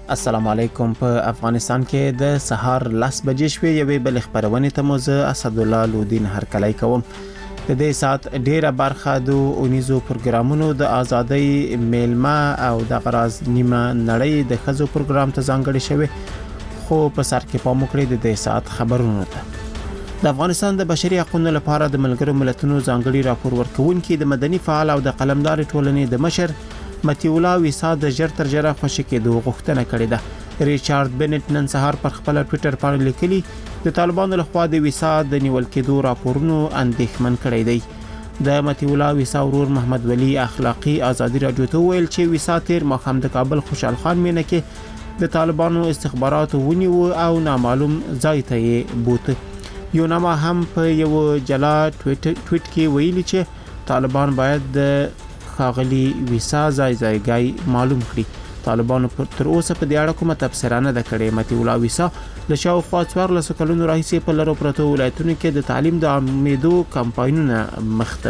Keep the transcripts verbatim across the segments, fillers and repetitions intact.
السلام علیکم. په افغانستان کې د سهار لس بجې شوې یوې بل خبرونه ته مو زه اسد الله لودین هرکلی کوم. د دې سات ډیره برخه د اونیزو پروګرامونو د ازادۍ میلمه او د غراز نیمه نړۍ د خزو پروګرام ته ځانګړی شوی، خو په سر کې پام وکړئ د دې سات خبرونه ته. د افغانستان د بشري حقوقو لپاره د ملګرو ملتونو ځانګړي راپور ورکونکي د مدني فعال او د قلمدار ټولنې د مشر متیولا ویسا د ژر تر ژره خوشی کېدو غوښتنه کړې ده. ریچارډ بنټ نن سهار پر خپل ټوئیټر باندې لیکلي د طالبانو لخوا د ویسا د نیول کېدو راپورونو اندېښمن کړی دی. د متیولا ویسا ورور محمد ولی اخلاقی ازادي رادیو ته ویل چې ویسا تیر ماښام د کابل خوشحال خان مینه کې د طالبانو استخباراتو ونیو او نامعلوم ځای ته یې بوت. یو نامه هم په یو جلا ټویټ ټویټ کې ویلي چې طالبان باید د خاغلی ویسا ځای ځایګای معلوم کړي. طالبانو تر اوسه په دې اړه کومه تبصره نه ده کړې. متیولا ویسا له شاوخوا څوارلس کلونو راهیسې په لرو پرتو ولایتونو کې د تعلیم د عامېدو کمپاینونه مخ ته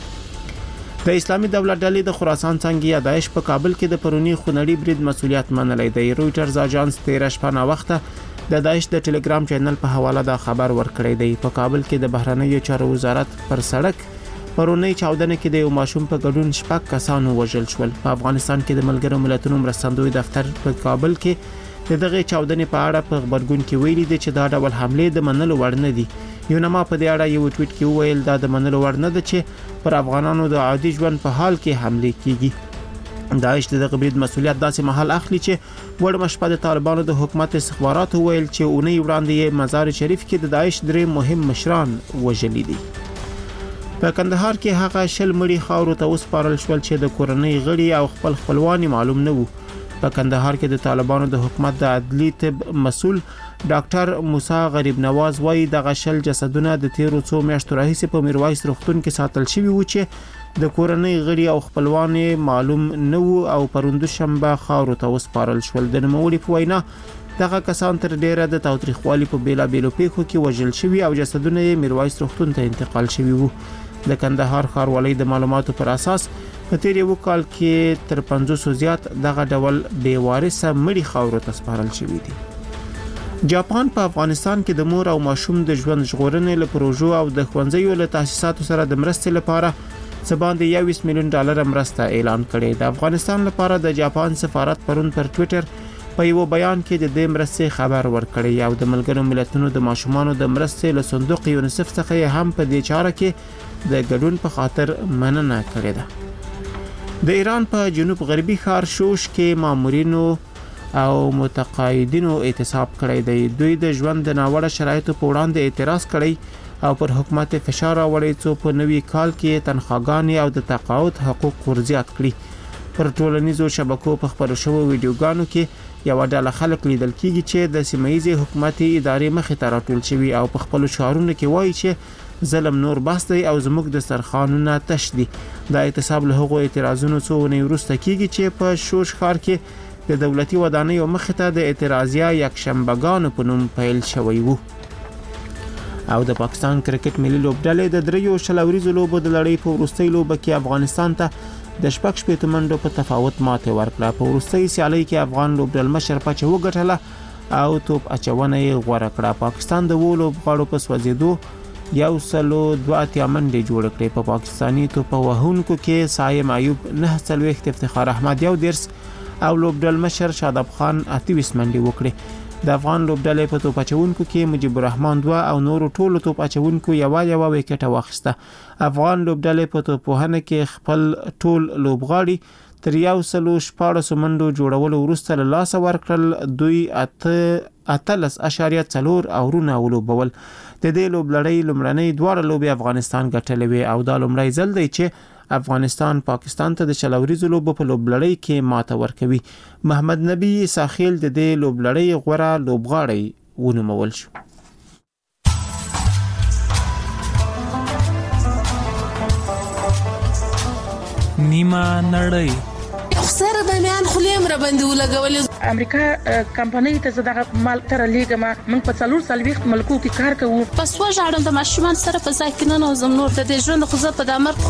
وړي. د اسلامي دولت ډلې د خراسان څنګه داعش په کابل کې د پرونی خونړي برید مسولیت منلی دی. رويټرز اژانس تیر شپه نا وخته د داعش د ټلګرام چینل په حواله دا خبر ورکړی دی. په کابل کې د بهرنیو چارو وزارت پر سړک پرونی چاودنه کې د یو ماشوم په ګډون شپږ کسانو وژل شول. په افغانستان کې د ملګرو ملتونو مرستندوی دفتر په کابل کې د دغه چاودنې په اړه په خبرګون کې ویلي دی چې دا ډول حمله د منلو وړ نه دي. یو نما په دې اړه یو ټویټ کې ویل دا د منلو وړ نه ده چې پر افغانانو د عادي ژوند په حال کې حمله کیږي. داعش د دغه برید مسولیت داسې محل اخلي چې وړ مشپه د طالبانو د حکومت استخباراتو ویل چې اونۍ وړاندې مزار شریف کې د داعش درې مهم مشران وژلي دي. په کندهار کې هغه شل مړي خاورو ته وسپارل شول چې د کورنۍ غړي او خپل خپلوان معلوم نه وو. په کندهار کې د طالبانو د حکومت د عدلی طب مسول ډاکټر موسی غریب نواز وايي د غشل جسدونه د تیرو څو میاشتو راهیسې په میرویس روغتون کې ساتل شوی وو چې د کورنۍ غړي او خپلوان معلوم نه وو او پروند شنبه خاورو ته وسپارل شول. د نوموړي په وینا دغه کسان تر ډیره د تاوتریخوالي په بیلا بیلو پیښو کې وژل شوی او جسدونه یې میرویس روغتون ته انتقال شوی وو. د کندهار ښاروالۍ د معلوماتو پر اساس په تیر یو کال کې تر پنځوس زیات دغه ډول بې وارثه مړي خاورو ته سپارل شوي دي. جاپان په افغانستان کې د مور او ماشوم د ژوند ژغورنې له پروژو او د ښوونځیو له تاسیساتو سره د مرستې لپاره څه باندې یویشت میلیون ډالر مرسته اعلان کړې. د افغانستان لپاره د جاپان سفارت پرون پر ټوئیټر په یو بیان کې د دې مرستې خبر ورکړی او د ملګرو ملتونو د ماشومانو د مرستې له صندوق یونیسف څخه هم په دې چاره کې د ګډون په خاطر مننه کړې ده. د ایران په جنوب غربي ښار شوش کې مامورینو او متقاعدینو اعتصاب کړی دی. دوی د ژوند د ناوړه شرایطو په وړاندې اعتراض کړی او پر حکومت فشار راوړی څو په نوي کال کې تنخواګانې او د تقاعد حقوق ورزیات کړي. پر ټولنیزو شبکو په خبرو شوو ویډیوګانو کې یو ډله خلک لیدل کیږي چې د سیمایي حکومتي ادارې مخې ته راټول شوي او په خپل شعارونو کې وایي چې ظلم نور بس دی او زموږ د سرخانونه تش دي. دا اعتصاب له هغو اعتراضونو څو ونې وروسته کیږي چې په شوش ښار کې د دولتي ودانیو مخې ته د اعتراضیه یکشنبهګانو په نوم پیل شوی وو. او د پاکستان کرکټ ملي لوبډلې د دریو شلوریزو لوبو د لړۍ په وروستۍ لوبه کې افغانستان ته د شپږ شپېته منډو په تفاوت ماته ورکړه. په وروستۍ سیالۍ کې افغان لوبډلمشر پچه وګټله او توپ اچونه یې غوره کړه. پاکستان د وو لوبغاړو په سوځېدو یو سلو دوه اتیا منډې جوړ کړې. په پاکستاني توپ وهونکو کې سایم ایوب نه څلوېښت، افتخار احمد یو دېرش او لوبډلمشر شاداب خان اتهویشت منډې وکړې. د افغان لوبډلې په توپ اچونکو کې مجيب الرحمن دوه او نورو ټولو توپ اچونکو یو یو وکټه واخیسته. افغان لوبډلې په توپ وهنه کې خپل ټول لوبغاړي تر یو سلو شپاړس منډو جوړولو وروسته له لاسه ورکړل. دوی اته اتلس اشاریه څلور اورونه ولوبول. د دې لوبلړۍ لومړنۍ دواړه لوبې افغانستان ګټلې وې او دا لومړی ځل دی چې افغانستان پاکستان ته د شلوریزو لوبو په لوبلړۍ کې ماته ورکوي. محمد نبی ساحل د دې لوبلړۍ غوره لوبغاړی ونومول شو. نیمه نړۍ سره د میان خلیم را باندې ولګول. امریکا کمپنۍ ته زداغه مال تر لیګه ما من په څلور سالويخت ملکو کې کار کوم. پس وژاړم د ماشومان سره په ځای کې نه نوزم نور د دې ژوند خو زه په د امر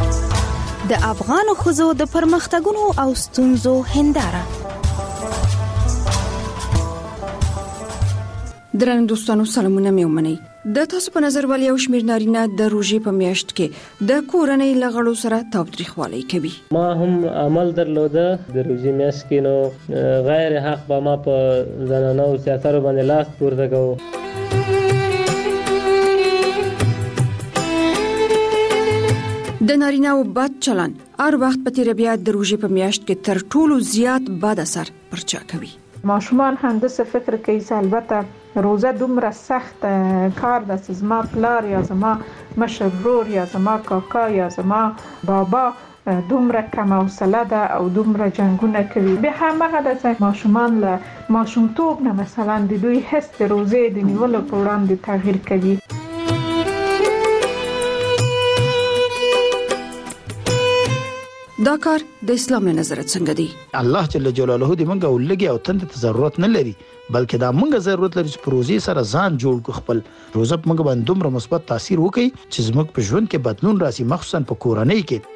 خوشاله. د افغان خزو د پرمختګونو او ستونزو هنداره درنو دوستانو سلامونه مې ومنئ. د تاسو په نظر ولې یو شمېر نارینه د روژې په میاشت کې د کورنۍ له غړو سره تاوتریخوالی کوي؟ ما هم عمل درلوده د روژې میاشت کې، نو غیر حق به ما په زنانو سیاسترو باندې لاس پورته کوو. د نارینه‌و بد چلن هر وخت په تیر بیا د روژې په میاشت کې تر ټولو زیات بد اثر پر چا کوي؟ ماشومان هم داسې فکر کوي چې البته روزه دومره سخت کار ده چې زما پلار یا زما مشر ورور یا زما کاکا یا زما بابا دومره کم حوصله ده او دومره جنگونه کوي. به همغه د ماشومان له ماشومتوب نه مثلا د دوی حس د روزې د نیولو په وړاندې تغییر کوي. دا کار د اسلام له نظر څنګه دی؟ الله جل جلاله دې منګه ولګي او تند ته ضرورت نه لري، بلکې دا منګه ضرورت لري چې پروژې سره ځان جوړ کو، خپل روزه منګه باندې دومره مثبت تاثیر وکړي چې زموږ په ژوند کې بدلون راسي، مخصوصا په کورنۍ کې.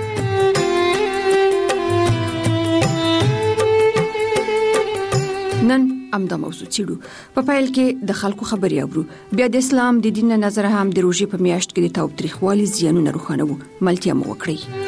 نن امدا موضوع چیرو په پایل کې د خلکو خبري اورو، بیا د اسلام د دین نظر هم د روژې په میاشت کې د تاوتریخوالي زیانونه روښانه وو. ملتیا مو وکړي.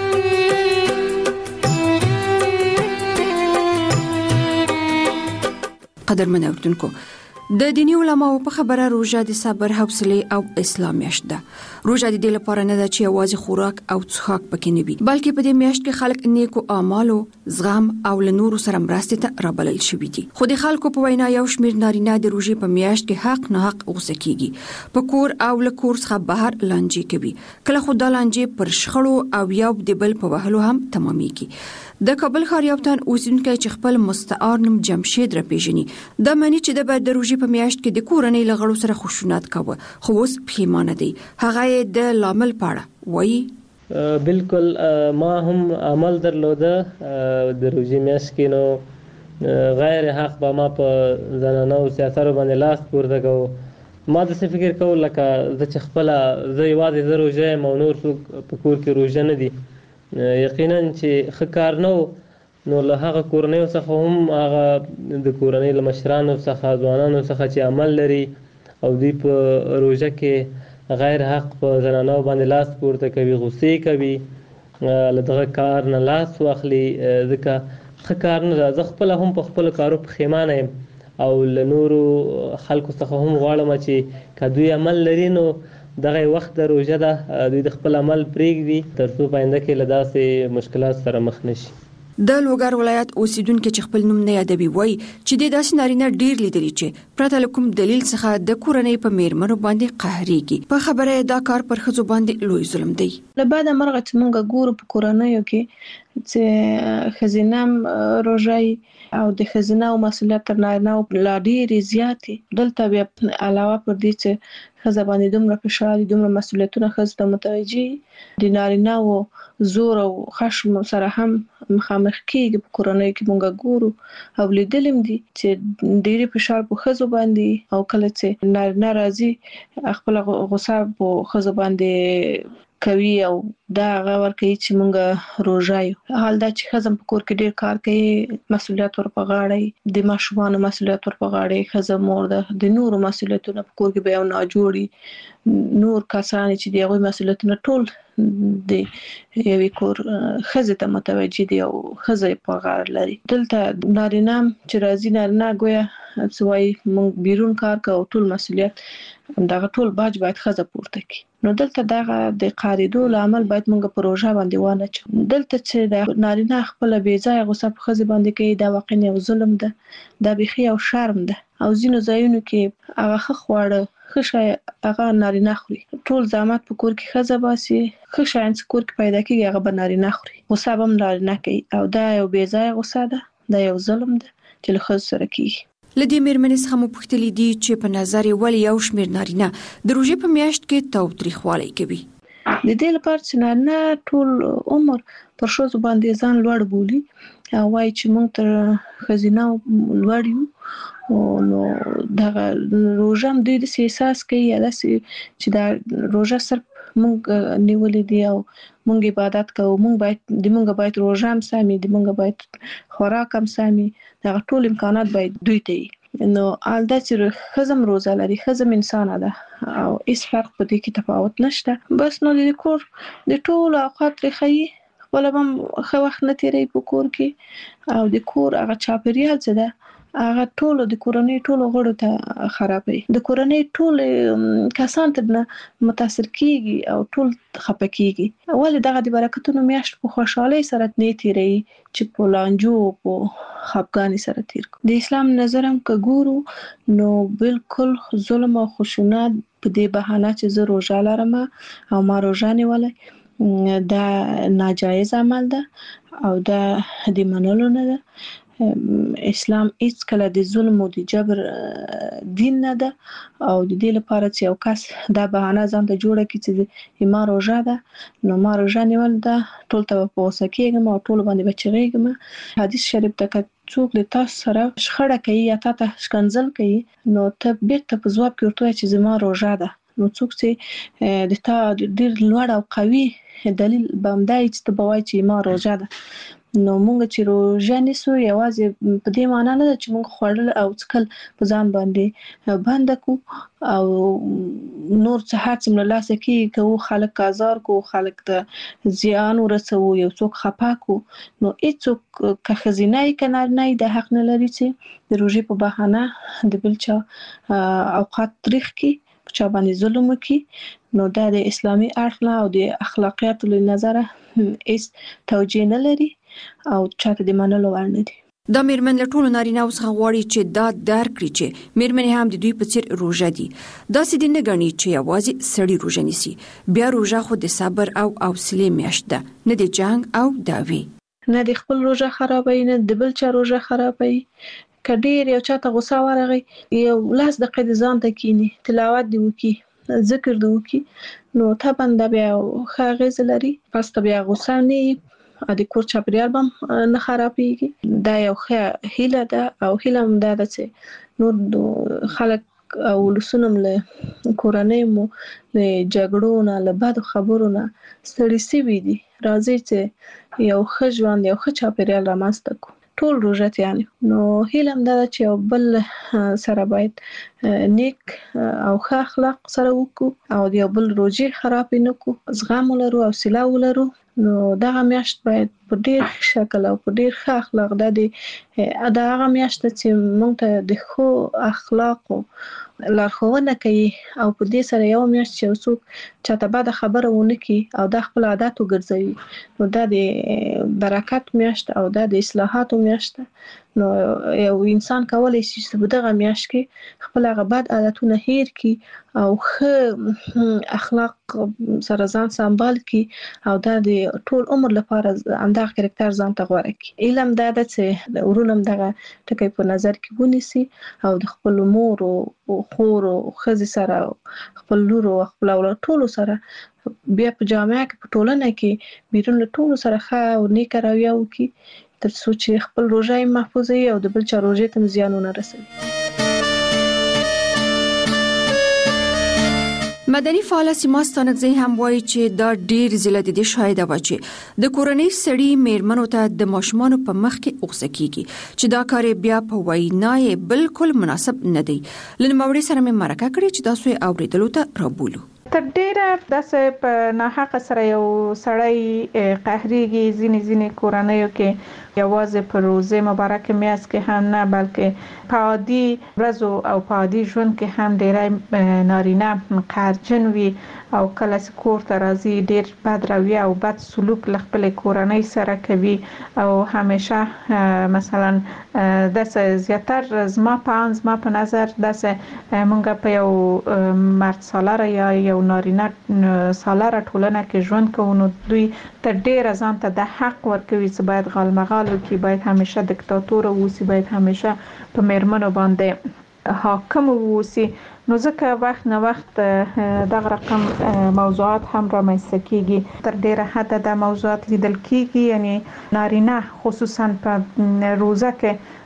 قدرمن اوردونکو، د دینی علماو په خبره روژه د صبر، حوصله او اسلام میاشت ده. روژه د دې لپاره نه ده چې یوازې خوراک او څښاک پکې نه وي، بلکې په دې میاشت کې خلک نیکو اعمالو، زغم او له نورو سره مرستې ته رابلل شوي دي. خو د خلکو په وینا یو شمېر نارینه د روژې په میاشت کې حق نه حق غوسه کیږي، په کور او له کور څخه بهر لانجې کوي. کله خو دا لانجې پر شخړو او یو د بل په وهلو هم تمامېږي. د کابل ښار یو تن اوسیدونکی چې خپل مستعار نوم جمشید را پیژني، دا معنی چې د بعد د روژې په میاشت کې د کورنۍ له غړو سره خشونت کاوه، خو اوس پښیمانه دی. هغه یې د لامل پاړه وایي. بالکل ما هم عمل درلوده د روژې میاشت کې، نو غیر حق به ما په زنانو سیاسترو باندې لاس پورته کوو. ما داسې فکر کوو لکه زه چې خپله زه یوازې زه روژه یم او نور څوک په کور کې روژه نه دي. یقینا چې ښه کار نه و، نو له هغه کورنیو څخه هم هغه د کورنۍ له مشرانو څخه، ځوانانو څخه چې عمل لري او دوی په روژه کې غیر حق په زنانو باندې لاس پورته کوي، غصې کوي، له دغه کار نه لاس واخلي، ځکه ښه کار نه ده. زه خپله هم په خپلو کارو پښیمانه یم او له نورو خلکو څخه هم غواړم چې که دوی عمل لري نو دغه وخت د روژه ده، دوی د خپل عمل پرېږدي تر څو په آینده کې له داسې مشکلات سره مخ نشي. د لوګر ولایت اوسیدونکو چې خپل نوم نه یادوي وایي چې د داسې نارینه ډیر لیدلي چې پرته له کوم دلیل څخه د کورنۍ په میرمنو باندې قهرېږي. په خبره دا کار پر ښځو باندې لوی ظلم دی. له بعده مرغه چې موږ ګورو په کورنیو کې چې ښځینه روژه او د ښځینه مسؤلیت تر نارینه لا ډېرې زیاتې. دلته بیا علاوه پر دې چې ښځه باندې دومره فشار دي، دومره مسؤلیتونه ښځو ته متوجه د نارینه‌و زور او خشم سره هم مخامخ کېږي. په کورنیو کې موږ ګورو او لیدلیم دي چې ډېرې فشار په ښځو باندې، او کله چې نارینه راځي خپل غوسه په ښځو باندې کوي او دا هغه ورکوي چې موږ روژه یو. حال دا چې ښځه په کور کې ډېر کار کوي، مسؤلیت ور په غاړه، د ماشومانو مسؤلیت ور په غاړه، ښځه مور ده، د نورو مسؤلیتونه په کور کې به یو ناجوړي نور کسان چې دی هغوی مسؤلیتونه ټول د یوې کور ښځې ته متوجه دي او ښځه په غاړه لري. دلته نارینه چې راځي، نارینه ګویا څه وایي موږ بیرون کار کوو، ټول مسؤلیت دغه ټول باج باید ښځه پورته کړي. نو دلته دغه د قاریدو لامل باید موږ په روژه باندې وانه چو. دلته چې د نارینه خپل بې ځایه غوسه په ښځې باندې کوي، دا واقعا یو ظلم ده، دا بیخي یو شرم ده. او ځینو ځایونو کې هغه ښه خواړه، ښه شی هغه نارینه خوري، ټول زحمت په کور کې ښځه باسي، ښه شیان چې کور کې پیدا کېږي هغه به نارینه خوري، غوسه به هم نارینه کوي. او دا یو بې ځایه غوسه ده، دا یو ظلم ده چې له ښځو سره کېږي. له دې میرمنې څخه مو پوښتلي دي چې په نظر یې ولې یو شمېر نارینه د روژې په میاشت کې تاوتریخوالی کوي. د دې لپاره چې نارینه ټول عمر پر ښځو باندې ځان لوړ بولي او وایي چې موږ تر ښځینه لوړ یو، نو دغه روژه هم دوی داسې احساس کوي یا داسې چې دا روژه صرف موږ نیولې دي او موږ عبادت کوو، موږ باید د موږ باید روژه هم سمي، د موږ باید خوراک هم سمي، دغه ټول امکانات باید دوی ته وي. نو الدا چې خزم روزه لري خزم انسان ده او هیڅ فرق په دې کې تفاوت نشته. بس نو د کور د ټول اوقات لري ولا هم خو وخت نه تیری په کور کې او د کور هغه چاپیریال څه ده هغه ټول د کورنۍ ټول غړو ته خرابوي. د کورنۍ ټول کسان ته متاثر کیږي او ټول خپه کیږي. ولې دغه د برکتونو میاشت په خوشحالۍ سره نه تیری چې په لانجو په خپګانی سره تیر کو. د اسلام نظرم که ګورو نو بالکل ظلم او خشونت په دې بهانه چې زه روزه لرم او ما روزه نیولې دا ناجایز عمل ده او دا د منلو نه ده. اسلام هیڅ کله د ظلم او د جبر دین نه ده او د دې لپاره چې یو کس دا بهانه ځان ته جوړه کړي چې ما روزه ده نو ما روزه نیول ده ټول ته په وسکیږم او ټول باندې بچیږم. حدیث شریف ته څوک له تاسو سره شخړه کوي یا تاسو شکنځل کوي نو ته بیرته په ځواب کې ورته چې زما روزه ده نو څوک چې د تا ډیر لوړ او قوي دلیل بامدای چې ته بوای چې ما روزه ده نو مونږ چې روزه نیسو یوازې په دې معنی نه چې مونږ خوړل او څکل په ځان باندې بند کو او نور څه هر څه ملاسه کې کو خلک آزار کو خلک ته زیان ورسو یو څوک خپا کو نو هیڅوک که خزینه کنار نه د حق نه لري چې د روزي په بهانه د بلچا اوقات تاریخ کې چا باندې ظلم وکي نو دا د اسلامي اړخ نه او د اخلاقیات له نظره هیڅ توجیه نه لري او چاته د منلو وړ نه دي. دا میرمن له ټولو نارینه څخه غواړي چې دا درک کړي چې میرمنې هم د دوی په څیر روزه دي. داسې دي نه ګڼي چې یوازې سړی روزه نیسي. بیا روزه خو د صبر او حوصله میاشت ده نه د جنگ او دعوی. نه د خپل روزه خرابوي نه د بل چا روزه خرابوي. کډیر یو چاته غوسه ورغی یو لاس د قید ځان ته کینی تلاوت دی وکي ذکر دی وکي نو ته باندې بیا خاغز لري پس ته بیا غوسه نه د کور چاپیریال بم نه خرابېږي. دا یو ښه هیله ده او هیله هم ده چې نور خلک او لسونم له کورنۍ مو له جګړو نه له بد خبرو نه ستړي سوي دي. راځي چې یو ښه ژوند یو ښه چاپیریال رامنځته کړو ټول روزتيان نو هیلم دا چې یو بل سره باید نیک او ښه اخلاق سره وکړو او د یو بل روزي خراب نه کو زغم ولرو او حوصله ولرو نو دا میاشت باید په ډیر شکل او په ډیر ښه اخلاق د دې دا هغه میاشت چې موږ ته د خو اخلاق لارښوونه کوي او په دې سره یو میاشت چې څوک چاته بعد خبره ونه کی او د خپل عادت وګرځوي نو دا د برکت میاشت او دا د اصلاحات میاشت نو یو انسان کولای شي چې په دغه میاشت کې خپل هغه بد عادتونه هیر کی او ښه اخلاق سره ځان سمبال کی او دا د ټول عمر لپاره اندغه کریکټر ځان ته غوړه کی. علم دا د چې ورونم دغه ټکی په نظر کې ونیسي او د خپل مور او خور او خزي سره خپل لور او خپل اولاد ټول سره بیا په جامعه کې په ټولنه کې بیرون ټول سره ښه او نیک رویه وکي تر څو چې خپل روزه محفوظ وي او د بل چا روزه ته زیان نه رسوي. مدني فعال سیما ستانکزی هم وایي چې دا ډیر زله د دې شاهد و چې د کورنۍ سړي میرمنو ته د ماشومان په مخ کې اوسه کیږي چې دا کار بیا په وینای بالکل مناسب نه دی. لنموړي سره مې مرکه کړې چې تاسو یې اوریدلو ته رابولو. تر ډیره داسې په ناحقه سره یو سړی قهريږي ځینې ځینې کورنیو کې یوازې په روزه مبارک میاشت کې هم نه بلکې په عادي ورځو او په عادي ژوند کې هم ډیری نارینه قهرجن وي او کله چې کور ته راځي ډیر بد رویه او بد سلوک له خپل کورنۍ سره کوي او همیشه مثلا داسې زیاتره زما په ان زما په نظر داسې مونږ په یو مرد سالاره یا یو نارینه سالاره ټولنه کې ژوند کوو نو دوی تر ډیره ځان ته د حق ورکوي چې باید غالمغال وکړي باید همیشه دیکتاتور اوسي باید همیشه په میرمنو باندې حاکم اوسي نو ځکه وخت نه وخت دغه رقم موضوعات هم رامنځته کیږي تر ډیره حد د موضوعات لیدل کیږي یعنی نارینه خصوصا په روزه کې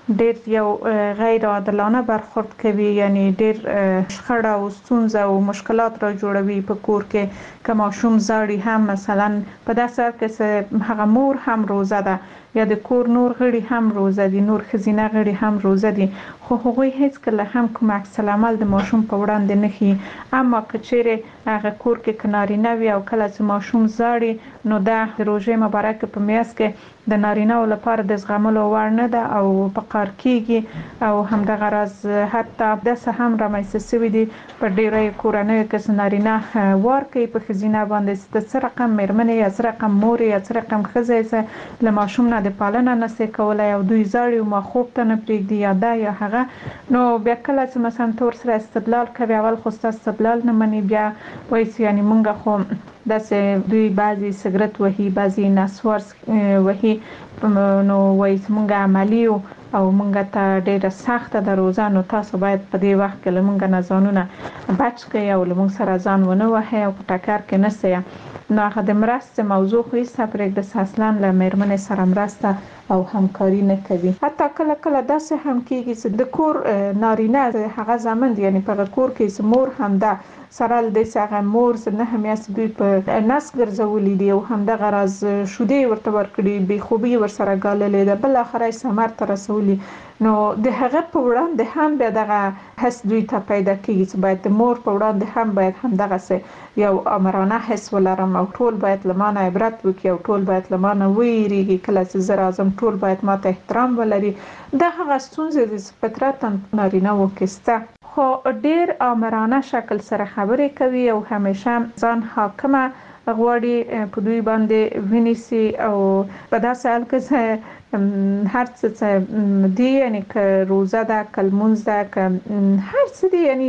ډیر یو غیر عادلانه برخورد کوي، یعنی ډیر شخړه او ستونزه او مشکلات را جوړوي په کور کې. که ماشوم زاړي هم مثلا په داسې حال کې هغه مور هم روزه ده یا د کور نور غړي هم روزه دي، نور ښځینه غړي هم روزه دي، خو هغوی هیڅ کله هم کوم عکس العمل د ماشوم په وړاندې نه ښيي. اما که چیرې هغه کور کې که نارینه وي او کله چې ماشوم زاړي نو دا د روژې مبارکې په میاشت کې د نارینه‌و لپاره د زغملو وړ نه ده او په قهر کېږي. او همدغه راز حتی داسې هم رامنځته شوي دي په ډېرو کورنیو کې چې نارینه وار کوي په ښځینه باندې چې ته څه رقم مېرمن یا څه رقم مور یا څه رقم ښځه یې له ماشوم نه د پالنه نشي کولی او دوی زاړي او ما خوب ته نه پرېږدي یا دا یا هغه. نو بیا کله چې مثلا تور سره استدلال کوي، اول خو ستا استدلال نه مني، بیا وایي چې یعنې مونږ خو داسې دوی بعضې سګرټ وهي، بعضې نسوار وهي، نو وایي چې مونږ عملي یو او مونږ ته ډېره سخته ده روزه، نو تاسو باید په دې وخت کې له مونږ نه ځانونه بچ کړئ او له مونږ سره ځان ونه وهئ او په ټکر کې نه سئ. نو هغه د مرستې موضوع خو هېڅ پرېږده، اصلا له مېرمنې سره مرسته او همکاري نه کوي. حتی کله کله داسې هم کېږي چې د کور نارینه هغه زامن دي، یعنې په هغه کور کې چې مور هم ده سره له دې چې هغه مور چې نهه میاشتې دوی په نس ګرځولي دي او همدغه راز شیدې ورته ورکړي، بې خوبي ورسره ګاللې ده، بالاخره یې ثمر ته رسولي. نو د هغه په وړاندې هم بیا دغه حس دوی ته پیدا کېږي چې باید د مور په وړاندې هم باید همدغسې یو آمرانه حس ولرم او ټول باید له ما نه عبرت وکړي او ټول باید له ما نه ویریږي، کله چې زه راځم ټول باید ما ته احترام ولري. دا هغه ستونزې دي چې فطرتاً نارینه‌وو کې شته، خو ډیر آمرانه شکل سره خبرې کوي او همیشه ځان حاکمه غواړي په دوی باندې ونیسي او په داسې حال کې هر څه دی، یعنی که روزه ده، که لمونځ ده، که هر څه دی، یعنی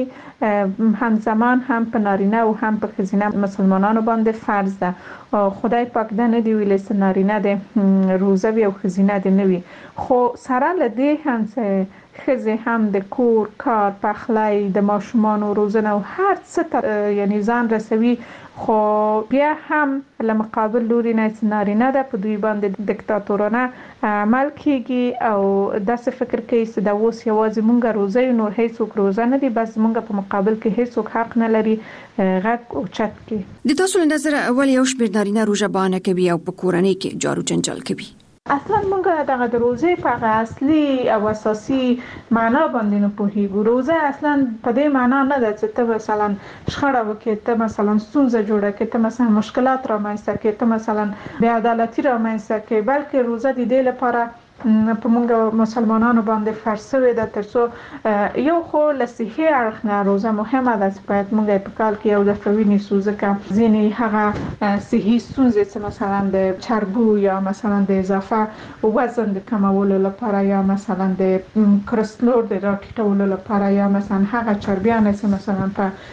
همزمان هم په نارینه او هم په ښځینه مسلمانانو باندې فرض ده. خدای پاک دا نه دی ویلی چې نارینه دی روزه وي او ښځینه دی نه وي، خو سره له دې هم چې ښځې هم د کور کار، پخلی، د ماشومانو روزنه او هر څه ته یعنی ځان رسوي، خو بیا هم له مقابل لوري نه چې نارینه ده په دوی باندې دیکتاتورانه عمل کېږي او داسې فکر کوي چې دا اوس یوازې مونږ روزه یو، نور هیڅوک روزه نه دي، بس مونږ په مقابل کې هیڅوک حق نه لري غږ اوچت کړي. د تاسو له نظره اول یو شمېر نارینه روژه بانه کوي او په کورنۍ کې جارو جنجال کوي. اصلا مونږ دغه د روزې په هغه اصلي او اساسي معنا باندې نه پوهیږو. روزه اصلا په دې معنا نه ده چې ته مثلا شخړه وکړې، ته مثلا ستونزه جوړه کړې، ته مثلا مشکلات رامنځته کړې، ته مثلا بې عدالتي رامنځته کړې، بلکې روزه د دې لپاره په مونږ مسلمانانو باندې فرض شوې ده ترڅو یو خو له صحي اړخ نه روزه مهمه ده چې باید مونږ په کال کې یو دفعه ونیسو، ځکه ځینې هغه صحي ستونزې چې مثلا د چربو یا مثلا د اضافه وزن د کمولو لپاره یا مثلا د کلسترول د راټیټولو لپاره یا مثلا هغه چربیان چې مثلا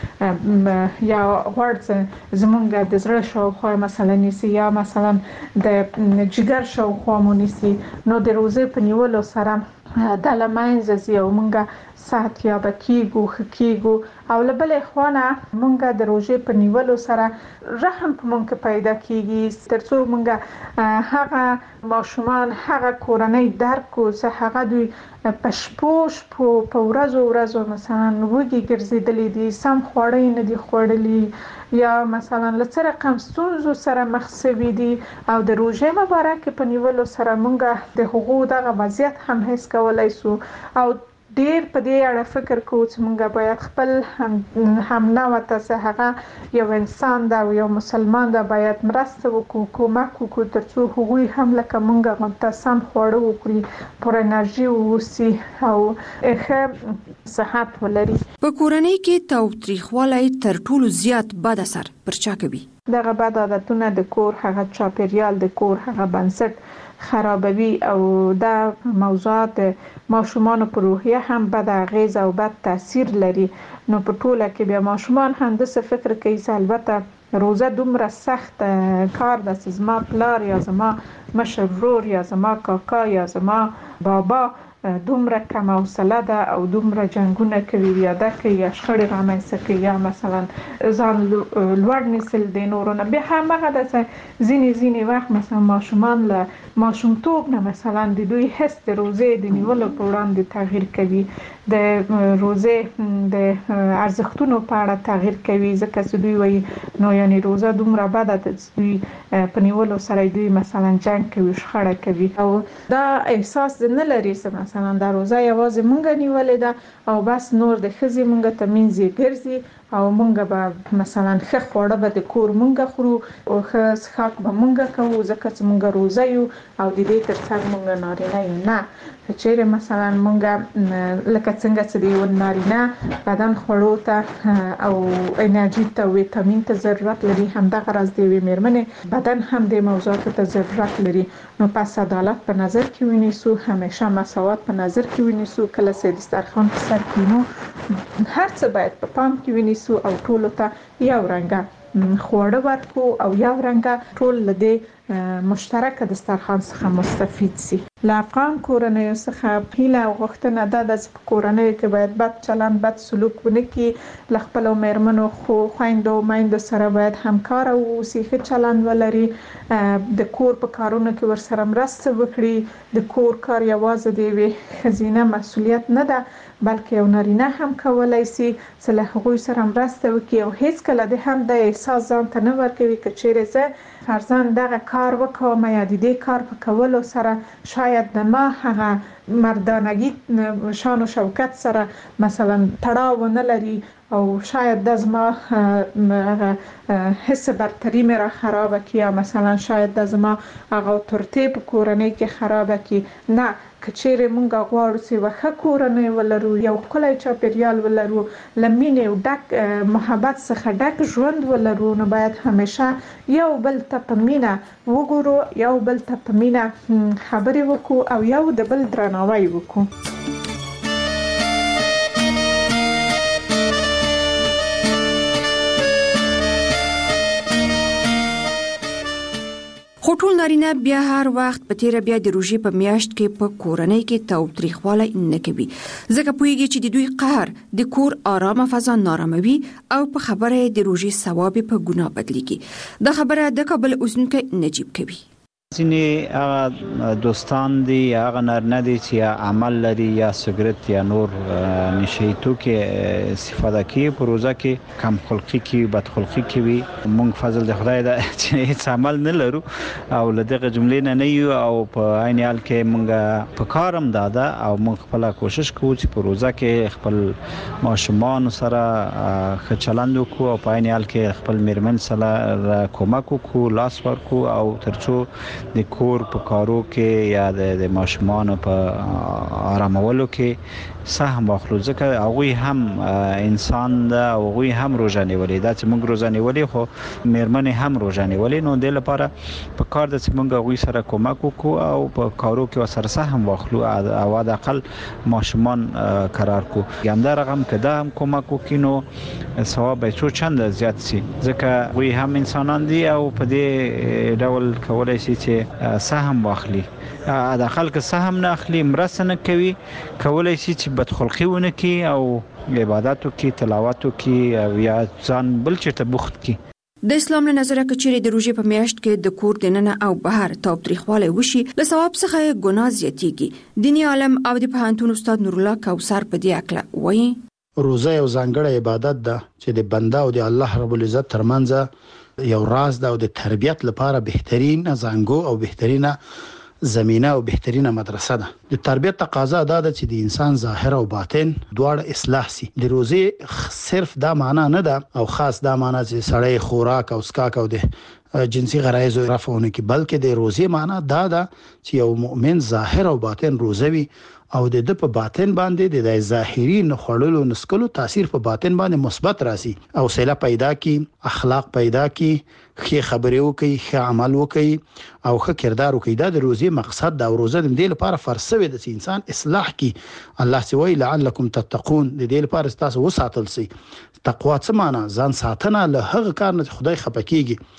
په یا غوړ زمونږ د زړه شاوخوا مثلا نیسي یا مثلا د جګر شاوخوا مو نیسي، نو د روزه په نیولو سره د لمنځه ځي او مونږ صحت یاب کېږو ښه کېږو او له بلې خوا نه مونږ د روژې په نیولو سره رحم په مونږ کې پیدا کېږي ترڅو مونږ هغه ماشومان هغه کورنۍ درک کړو چې هغه دوی په شپو شپو په ورځو ورځو مثلا وږي ګرځېدلي دي، سم خواړه نه دي خوړلي یا مثلا له څه رقم ستونزو سره مخ شوي دي او د روژې مبارکې په نیولو سره مونږ د هغو دغه وضعیت هم حس کولای شو او ډیر په دې اړه فکر کوو چې مونږ باید خپل هم نوع ته هغه یو انسان دا او یو مسلمان دا باید مرسته وکړو، کومک وکړو ترڅو هغوی هم لکه مونږ غونته سم خواړه وکړي، پر انرژي واوسي او ښه صحت ولري. په کورنۍ کې تاوتریخوالی تر ټولو زیات بد اثر پر چا کوي؟ دغه بد عادتونه د کور هغه چاپیریال د کور هغه بنسټ خرابوي او دا موضوعات ماشومان په روحیه هم بد اغیز او بد تاثیر لري. نو په ټوله کې بیا ماشومان هم د څه فکر کوي چې البته روزه دومره سخت کار ده چې زما پلار یا زما مشر ورور یا زما کاکا یا زما بابا دومره کم حوصله ده او دومره جنگونه کوي یا د کوي شخړې رامنځته کوي یا مثلا ځان لوړ نیسل د نورو نه به همغه د ځینې ځینې وخت مثلا ماشومان له ماشومتوب نه مثلا د دوی حس د روزې د نیولو په وړاندې تغییر کوي د روزې د ارزښتونو په اړه تغییر کوي ځکه چې دوی وایي نو یعنی روزه دومره بده ده چې دوی په نیولو سره دوی مثلا جنگ کوي شخړه کوي او دا احساس نه لري چې مثلا دا روزه یوازې مونږ نیولې ده او بس نور د ښځې مونږ ته منځي ګرځي او مونږ به مثلا ښه خواړه به د کور مونږ خورو او ښه څښاک به مونږ کوو ځکه چې مونږ روزه یو او د دې ترڅنګ مونږ نارینه یو نه چیرې مثلا مونږ لکه څنګه چې د یو نارینه بدن خوړو ته او انرژي ته ویټامین ته ضرورت لري همدغه راز د یوې میرمنې بدن هم د موضوعاتو ته ضرورت لري نو پس عدالت په نظر کې ونیسو همیشه مساوات په نظر کې ونیسو کله چې دسترخوان په سر کینو هر څه باید په پام کې ونیسو او ټول ته یو رنګه خواړه ورکو او یو رنګه ټول لدې مشترک دسترخوان څخه مستفید سي له افغان کورنیو څخه هیله او غوښتنه ده چې په کورنیو کې باید بد چلند بد سلوک ونه کړي له خپلو میرمنو خو خویندو میندو سره باید همکار او ښه چلند ولري د کور په کارونو کې ورسره مرسته وکړي د کور کار یوازې د یوې ښځینه مسؤلیت نه ده بلکې یو نارینه هم کولای شي چې له هغوی سره مرسته وکړي او هیڅ کله د هم د احساس ځان ته نه ورکوي که چیرې زه فرضاً دغه کار وکوم یا د دې کار په کولو سره شاید د ما هغه مردانگی شان و شوکت سره مثلا تړاو نه لري او شاید د زما حس برتری مې را خراب کی یا مثلا شاید د زما هغه ترتیب کورنۍ کې خراب کی نه کچېره مونږ غواړو چې وخه کورنۍ ولرو یو کولای چاپیریال ولرو لمینه او ډک محبت څخه ډک ژوند ولرو نو باید همیشه یو بل ته پمینه وګورو یو بل ته پمینه خبرې وکړو او یو د بل درناوی وکړو خو ټول نارینه بیا هر وخت په تیر بیا د روژې په میاشت کې په کورنۍ کې تاوتریخوالی نه کوي ځکه پوهیږي چې د دوی قهر د کور آرامه فضا ناراموي او په خبره د روژې ثواب په ګناه بدلیږي دا خبره د کابل اوسیدونکي نجیب کوي ځینې هغه دوستان دي هغه نارینه دي چې عمل لري یا سګرټ یا نور نشي توکي استفاده کوي په روزه کې کم خلقي کوي بد خلقي کوي مونږ فضل د خدای دا چې هیڅ عمل نه لرو او لدغه جملې نه نه یو او په عین حال کې مونږ په کارم دادا او مونږ خپل کوشش کوو چې په روزه کې خپل ماشومان سره ښه چلند وکړو او په عین حال کې خپل میرمن سره کومک وکړو لاس ورکړو او ترڅو د کور په کارو کې یا د ماشومان په آرامولو کې سهم واخلو ځکه هغه هم انسان ده او هغه هم روزه نیولې ده چې موږ روزه نیولې خو میرمن هم روزه نیولې نو د لپاره په کار د چې موږ هغه سره کومک وکړو او په کارو کې سره سهم واخلو او د اقل ماشومان قرار کو ګمدا رقم کده هم کومک وکینو ثواب به څو چند زیات سي ځکه وی هم انسانان دي او په دې ډول کولای شي چې سهم واخلي دا خلک سهم نه اخلي مرسته نه کوي کولای شي چې بدخلقي ونه کوي او عبادتو کې تلاوتو کې او یا ځان بل چیرته بوخت کی د اسلام له نظره کچېره د روژې په میاشت کې د کور دننه او بهر تاوتریخوالی وشي له ثواب څخه ګناه زیاتېږي دیني عالم او د پوهنتون استاد نور الله کوثر په دې اکله وایي روزه یو ځانګړی عبادت ده چې د بنده او د الله رب العزت ترمنځ یو راز ده او د تربیت لپاره بهترین زنګو او بهترینه زمينه او بهترینه مدرسه ده د تربیت تقاضا ده چې د انسان ظاهر او باطن دواړه اصلاح سي د روزه صرف دا معنا نه ده او خاص دا معنا چې سړی خوراک او اسکاک او د جنسي غرایز رفعونه کې بلکې د روزه معنا دا ده چې یو مؤمن ظاهر او باطن روزوي او د د په باطن باندې د ظاهري نخړلو نسکلو تاثیر په باطن باندې مثبت راسي او سیله پیدا کی اخلاق پیدا کی ښه خبرې وکي ښه عمل وکي او ښه کردار وکي دا د روزي مقصد دا روزه د دې لپاره فرض د انسان اصلاح کی الله سوي لعلکم تتقون د دې لپاره تاسو وساتل سي تقوا څه معنا ځان ساتنه له هغه کار نه خدای خپکیږي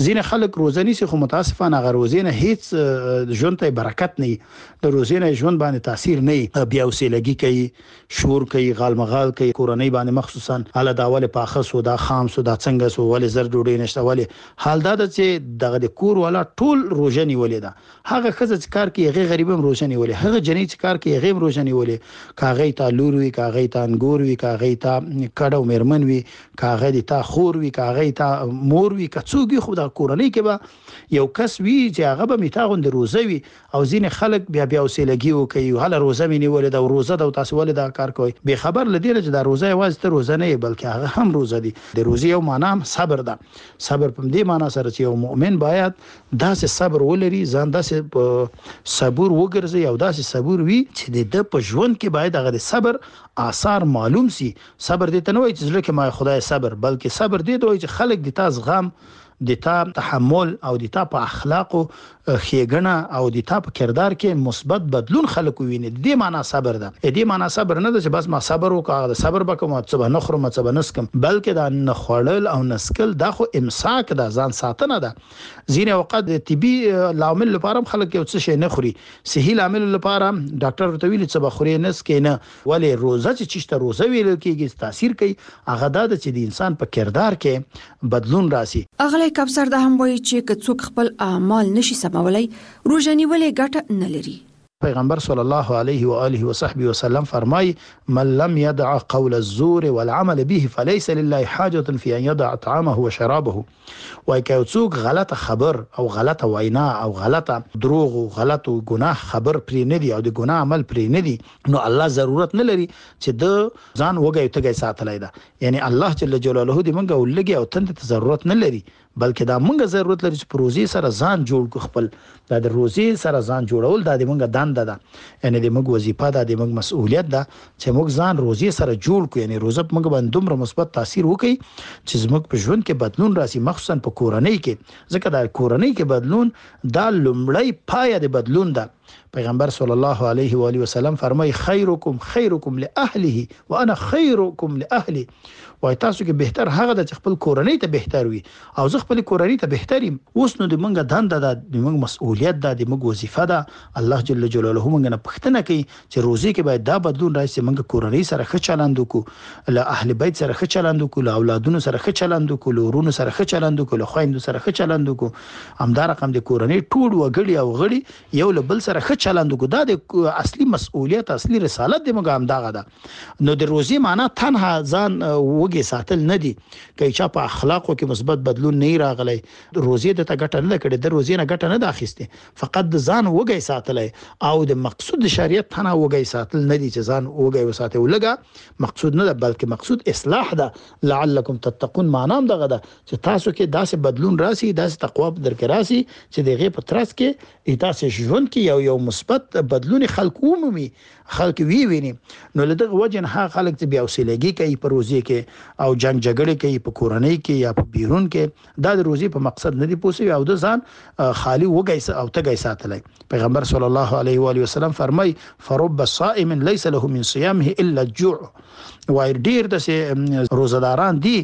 ځینې خلک روزه نیسي خو متاسفانه هغه روزې نه هیڅ ژوند ته برکت نه وي، د روزې نه ژوند باندې تاثیر نه وي، بیا وسیلګي کوي، شور کوي، غالمغال کوي، کورنۍ باندې مخصوصا اله داول پاخه سو دا خام سو دا څنګه سو ولې زر ډوډۍ نشته، ولې حال دا چې دغه د کور والا ټول روزه نیولې ده، هغه خزه چې کار کوي هغه غریبم روزه نیولې، هغه جنې چې کار کوي هغه روزه نیولې، کاغې تا لور وی، کاغې تا انګور وی، کاغې تا کډو مرمن وی، کاغې د تا خور وی، کاغې تا مور وی، کڅوږي خو د کورنۍ کې به یو کس وی چې هغه به میتاغون د روزه وی، او ځینې خلک بیا بیا وسیلګي وکي، هله روزه مې نیولې دا روزه د تاسو ولې دا کار کوي، به خبر لدی چې دا روزه یوازې ته روزه نه بلکې هغه هم روزه دي، د روزي یو معنا صبر ده، صبر په دې معنا سره چې یو مؤمن باید داسې صبر ولري، ځان داسې صبور وګرځي او داسې صبور وي چې د په ژوند کې باید هغه د صبر آثار معلوم سي. صبر دې ته نه وایي چې ځکه ما خدای صبر، بلکې صبر دې ته وایي چې خلک د تاسو غم، د تا تحمل او د تا په اخلاقو خېګنه او د تا په کردار کې مثبت بدلون خلک ویني، دې معنا صبر ده. دې معنا صبر نه ده چې بس ما صبر وکړم د صبر بکم او څه نه خورم څه نه نسکم، بلکې دا نه خوړل او نسکل دا خو امساک ده، ځان ساتنه ده. ځینې وخت د طبي لامل لپاره خلک یو څه شي نه خوري، صحي لامل لپاره ډاکټر ته ویلي څه بخوري نسکې نه، ولې روزه چې چشته روزه ویل کېږي تاثیر کوي، هغه دا چې د انسان په کردار کې بدلون راسي. اغلی کبسر د هم وایي چې که څوک خپل اعمال نشي سمولای روزه نیولې ګټه نه لري. پیغمبر صلی الله علیه و آله و صحبه وسلم فرمای من لم يدع قول الزور والعمل به فليس لله حاجة في ان يدع طعامه وشرابه. وای که څوک غلطه خبر او غلطه وینا او غلطه دروغ او غلط او ګناه خبر پرې نه دی او د ګناه عمل پرې نه دی، نو الله ضرورت نه لري چې د ځان وګي تګي ساتلای دا، یعنی الله جل جلاله دې منګه ولګي او تند ته ضرورت نه لري، بلکې دا مونږه ضرورت لري چې پروژې سره ځان جوړ کو، خپل دا د روزي سره ځان جوړول دا د مونږه دنده ده، یعنی د مونږ وظیفه ده، د مونږ مسؤلیت ده چې مونږ ځان روزي سره جوړ کو، یعنی روزه مونږ باندې دومره مثبت تاثیر وکړي چې زموږ په ژوند کې بدلون راسي، مخصوصا په کورنۍ کې، ځکه دا کورنۍ کې بدلون دا لومړی پایه د بدلون ده. پیغمبر صلی الله علیه و آله وسلم فرمای خیرکم خیرکم لاهله وانا خیرکم لاهلی، وای تاسو کې بهتر هغه د خپل کورنۍ ته بهتر وي او زه خپل کورنۍ ته بهتر یم. اوس نو د منګه دنده ده، د منګه مسؤلیت ده، د منګه وظیفه ده. الله جل جلاله منګه نه پښتنه کوي چې روزي کې باید دا بدلون راشي، منګه کورنۍ سره ښه چلند وکړو، له اهل بیت سره ښه چلند وکړو، له اولادونو سره ښه چلند وکړو، له ورونو سره ښه چلند وکړو، له خويندو سره ښه چلند وکړو، همدا رقم د کورنۍ ټول وګړي او غړي یو له بل سره ښه چلند وکړو. دا د اصلي مسؤلیت اصلي رسالت د موږ هم دغه ده. نو د روزي معنا تنها ځان وګي ساتل نه دي، که چا په اخلاقو کې مثبت بدلون نه راغلی روزي د ته ګټه نه کړي، د روزي نه ګټه نه اخیسته، فقط د ځان وګي ساتلای او د مقصود شریعت تنها وګي ساتل نه دي چې ځان وګي وساته ولګه مقصود نه ده، بلکې مقصود اصلاح ده. لعلکم تتقون معنا هم دغه ده چې تاسو کې داسې بدلون راسي، داسې تقوا درکې راسي چې دغه په ترڅ کې تاسو ژوند کې یو یو مثبت بدلون خلق عمومي خلق وی ویني. نو لدغه وجه نه خلک چې بیا وسیلګي کوي په روزي کې او جنگ جګړه کوي په کورنۍ کې یا په بیرون کې، دا د روزي په مقصد نه دی پوسي او د ځان خالی وګي او تګي ساتلای. پیغمبر صلی الله علیه و آله وسلم فرمای فرب صائم ليس له من صيامه الا الجوع. وای ډیر د روزداران دي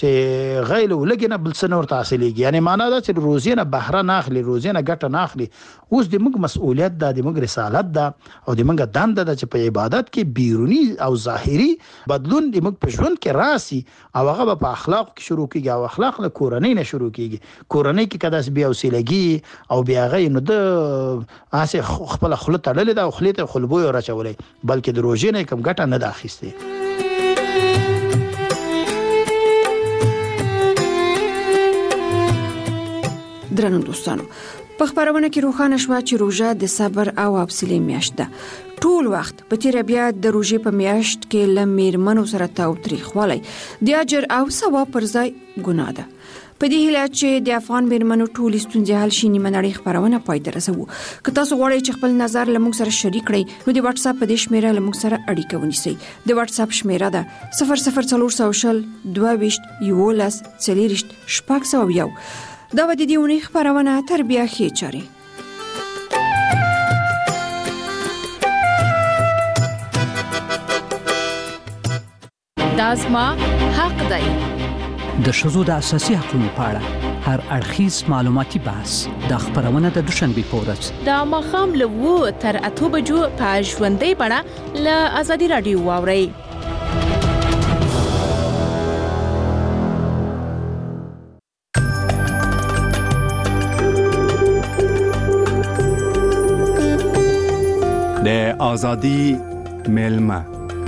چې غیل ولګنه بل څه نور تحصیلېږي، یعنی معنا دا چې روزي نه بهره نه اخلي، روزي نه ګټه نه اخلي. اوس د موږ مسؤلیت ده، د موږ رسالت ده او د موږ دنده ده چې په عبادت کې بیرونی او ظاهري بدلون د موږ په ژوند کې راسي او هغه په اخلاق کې شروع کیږي او اخلاق له کورنۍ نه شروع کیږي. کورنۍ کې کداس بیا وسیلګي او بیا غي نو د اسه خپل خپل تړلې ده او خلیته خلبو راچولې، بلکې د روزي نه کوم ګټه نه ده اخیسته. درنو دوستانو، په خبرونه کې روښانه شو چې روزه د صبر او حوصله میاشت ده. ټول وخت په تیر بیا د روزې په میاشت کې لمرمنو سره تاوتریخوالی د اجر او ثواب پر ځای ګناه ده. په دې هیله چې د افغان میرمنو ټول ستونزې حل شي، نیمه نړۍ خبرونه پای ته رسوو. که تاسو غواړئ چې خپل نظر له موږ سره شریک کړئ نو د واتس اپ په دې شمیره له موږ سره اړیکه ونیسئ. د واتس اپ شمیره ده صفر صفر څلور سوشل دوه ویشت یولس څلوریشت شپږ سوه یو. دا و د دې اونۍ خبرونه تر بیا ښې چارې. دا زما حق دی. د ښځو د اساسي حقوقو په اړه هر اړخیز معلوماتي بحث د خبرونه د دوشنبه پورز د ماخام له وو تر اته بجو په ژوندۍ بڼه له ازادي رادیو واوري. د ازادي ملما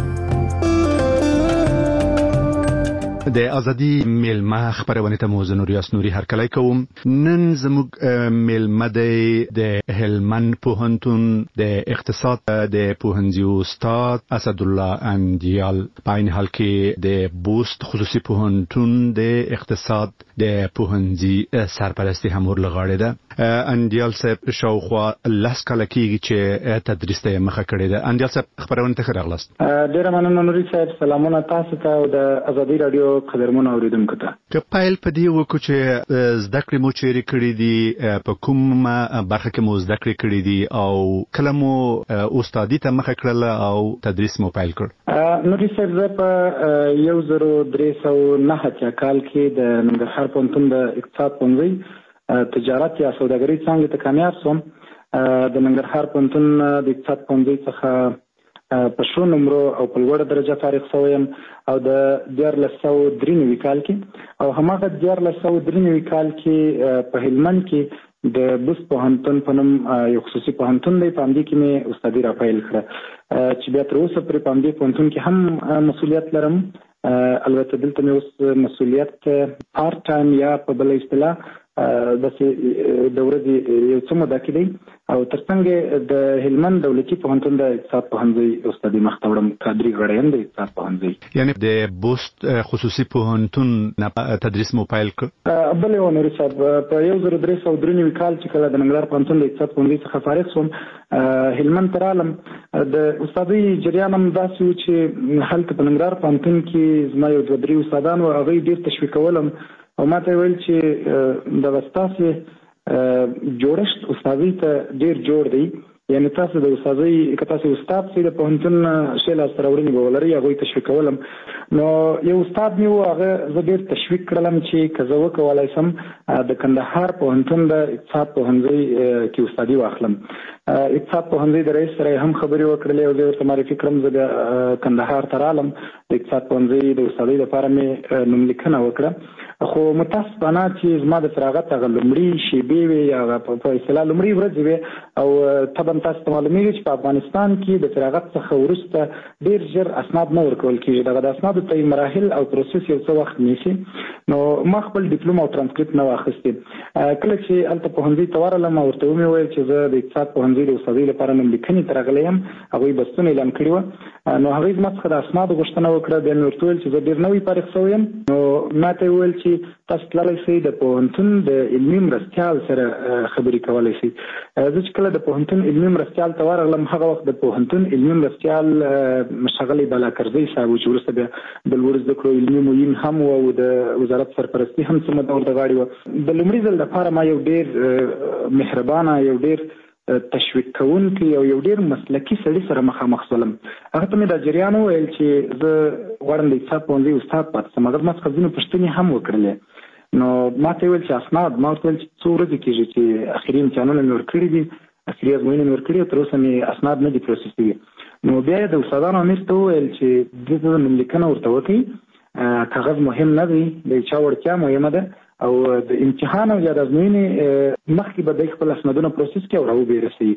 د ازادي ملما خبرونه ته مو زنور یاسنوري هر کله کوم. نن زموږ ملما د هلمند پوهنتون د اقتصاد د پوهنځي استاد اسد الله اندیال په عین حال کې د بوست خصوصي پوهنتون د اقتصاد د پوهنځي سرپرستی هم ورلغاړي ده. اندیال صاحب شاوخوا لاس کله کېږي چې تدریس ته مخه کړې ده. اندیال صاحب خبرونه ته راغلاست. ډیره مننه نوري صاحب. سلامونه تاسو ته او د ازادي رادیو قدرمن اوریدونکو ته. که پایل په دې وکړو چې زده کړې مو چیرې کړې دي، په کوم برخه کې مو زده کړې کړې دي او کله مو استادي ته مخه کړله او تدریس مو پیل کړ؟ نوري صاحب زه په یو زرو درې سوه نهه اتیا کال کې د ننګرهار پوهنتون د اقتصاد پوهنځي تجارت یا سوداګرۍ څانګې ته کامیاب شوم. د ننګرهار پوهنتون د اقتصاد پوهنځي څخه په شو نمرو او په لوړه درجه فارغ شوم او د دیارلس سوه درې نوي کال کې او هماغه دیارلس سوه درې نوي کال کې په هلمند کې د بوست پوهنتون په نوم یو خصوصي پوهنتون دی، په همدې کې مې استادي راپیل کړه چې بیا تر اوسه پرې په همدې پوهنتون کې هم مسؤلیت لرم. البته دلته مې اوس مسؤلیت پارت ټایم یا په بله اصطلاح داسې د ورځې یو څه موده کې دی او ترڅنګ د هلمند دولتي پوهنتون د اقتصاد پوهنځي استادي مخته وړم، کادري غړی د اقتصاد پوهنځي. یعنی د بوست خصوصي پوهنتون تدریس مو پیل کړ؟ بلې و نوري صاحب، په یو زر درې سوه درې نوي کال چې کله د ننګرهار پوهنتون د اقتصاد پوهنځي څخه فارغ شوم هلمند ته رالم. د استادۍ جریان هم داسې و چې هلته په ننګرهار پوهنتون کې زما یو دوه درې استادان و، هغوی ډېر تشویقولم او ما ته ویل چې د ستاسې جوړښت استادۍ ته ډېر جوړ دی، یعنی تاسو د استادۍ که تاسو استاد سئ د پوهنتون ښې لاسته راوړنې به ولرئ. هغوی تشویقولم. نو یو استاد مې و، هغه زه ډېر تشویق کړلم چې که زه وکولی سم د کندهار پوهنتون د اقتصاد پوهنځي کې استادي واخلم. اقتصاد پوهنځي د رئیس سره هم خبرې وکړلې او زه ورته معرفي کړم. زه بیا کندهار ته رالم، د اقتصاد پوهنځي د استادۍ لپاره مې نوملیکنه وکړه. خو متاسفانه چې زما د فراغت هغه لومړي شیبې وې یا په اصطلاح لومړي ورځې وې او طبعا تاسو ته معلومیږي چې په افغانستان کې د فراغت څخه وروسته ډېر ژر اسناد نه ورکول کېږي. دغه د اسنادو ته مراحل او پروسس یو څه وخت نیسي. نو ما خپل ډیپلوم او ترانسکریپټ نه واخیستې. کله چې هلته پوهنځي ته ورغلم ورته ومې ویل چې زه د اقتصاد پوهنځي د استادۍ لپاره نوملیکنې ته راغلی یم. هغوی بستونه اعلان کړي وه. نو هغوی زما څخه د اسنادو غوښتنه وکړه. بیا مې ورته ویل چې زه ډېر نوی فارغ شوی یم. نو ما ته یې ویل چې تاسو تللی شئ د پوهنتون د علمي مرستیال سره خبرې کولی شئ. زه چې کله د پوهنتون علمي مرستیال ته ورغلم هغه وخت د پوهنتون علمي مرستیال ښاغلی بالاکرزی صاحب و چې وروسته بیا د لوړو زده کړو علمي معین هم و او د وزارت سرپرستي هم څه موده ورته غاړې وه. د لومړي ځل لپاره ما یو ډېر مهربانه، یو ډېر تشویق کوونکی او یو ډېر مسلکي سړي سره مخامخ شولم. هغه ته مې دا جریان وویل چې زه غواړم د اقتصاد پوهنځي استاد پاتې شم. هغه زما څخه ځینې پوښتنې هم وکړلې. نو ما ته ویل چې اسناد، ما ورته ویل چې څو ورځې کېږي چې اخري امتحانونه مې ورکړي دي، اخري ازموینې مې ورکړي او تر اوسه مې اسناد نه دي پروسس شوي. نو بیا یې د استادانو امیر ته وویل چې دې ته نوملیکنه ورته وکړئ، کاغذ مهم نه دی، د چا وړتیا مهمه ده او د امتحان او یا د ازموینې مخکې به دی خپل اسنادونه پروسس کړي او راوبېرسوي.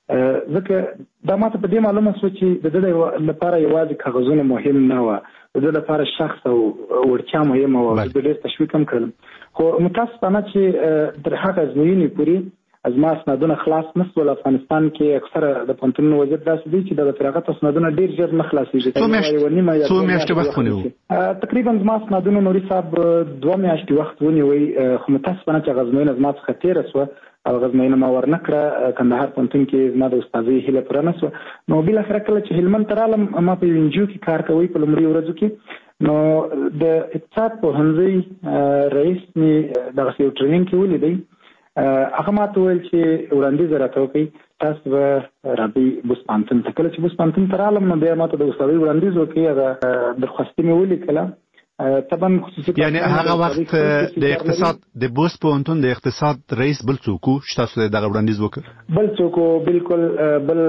ځکه دا ماته په دې معلومه شوه چې د ده لپاره یوازې کاغذونه مهم نه وه، د ده لپاره شخص او وړتیا مهمه وه. زه ډېر تشویق هم کړم. خو متاسفانه چې تر هغه ازموینې پورې زما اسنادونه خلاص نه شول. افغانستان کې اکثره د پوهنتونونو وضعیت داسې دی چې د فراغت اسنادونه ډېر ژر نه خلاصېږي. څو میاشتې وخت ونیو؟ تقریبا زما اسنادونه نوري صاحب دوه میاشتې وخت ونیوی. خو متاسفانه چې هغه ازموینه زما څخه تېره شوه او هغه ازموینه ما ورنه کړه. کندهار پوهنتون کې زما د استادۍ هیله پوره نه شوه. نو بالاخره کله چې هلمند ته رالم، ما په یو انجیو کې کار کوی په لومړي ورځو کې. نو د اقتصاد پوهنځي رئیس مې دغسې یو ټریننګ کې ولیدی. هغه ما ته ویل چې وړاندیز راته وکړئ، تاسو به راځئ بوست پوهنتون ته. کله چې بوست پوهنتون ته رالم نو بیا ما ته د استادۍ وړاندیز وکړي. هغه درخواستي مې ولیکله طبعا خصوصي یعنی هغه وخت د اقتصاد د بوس پونتون د اقتصاد رئیس بل څوک شتاسو دغه وړاندیز وکړ بل څوک بالکل بل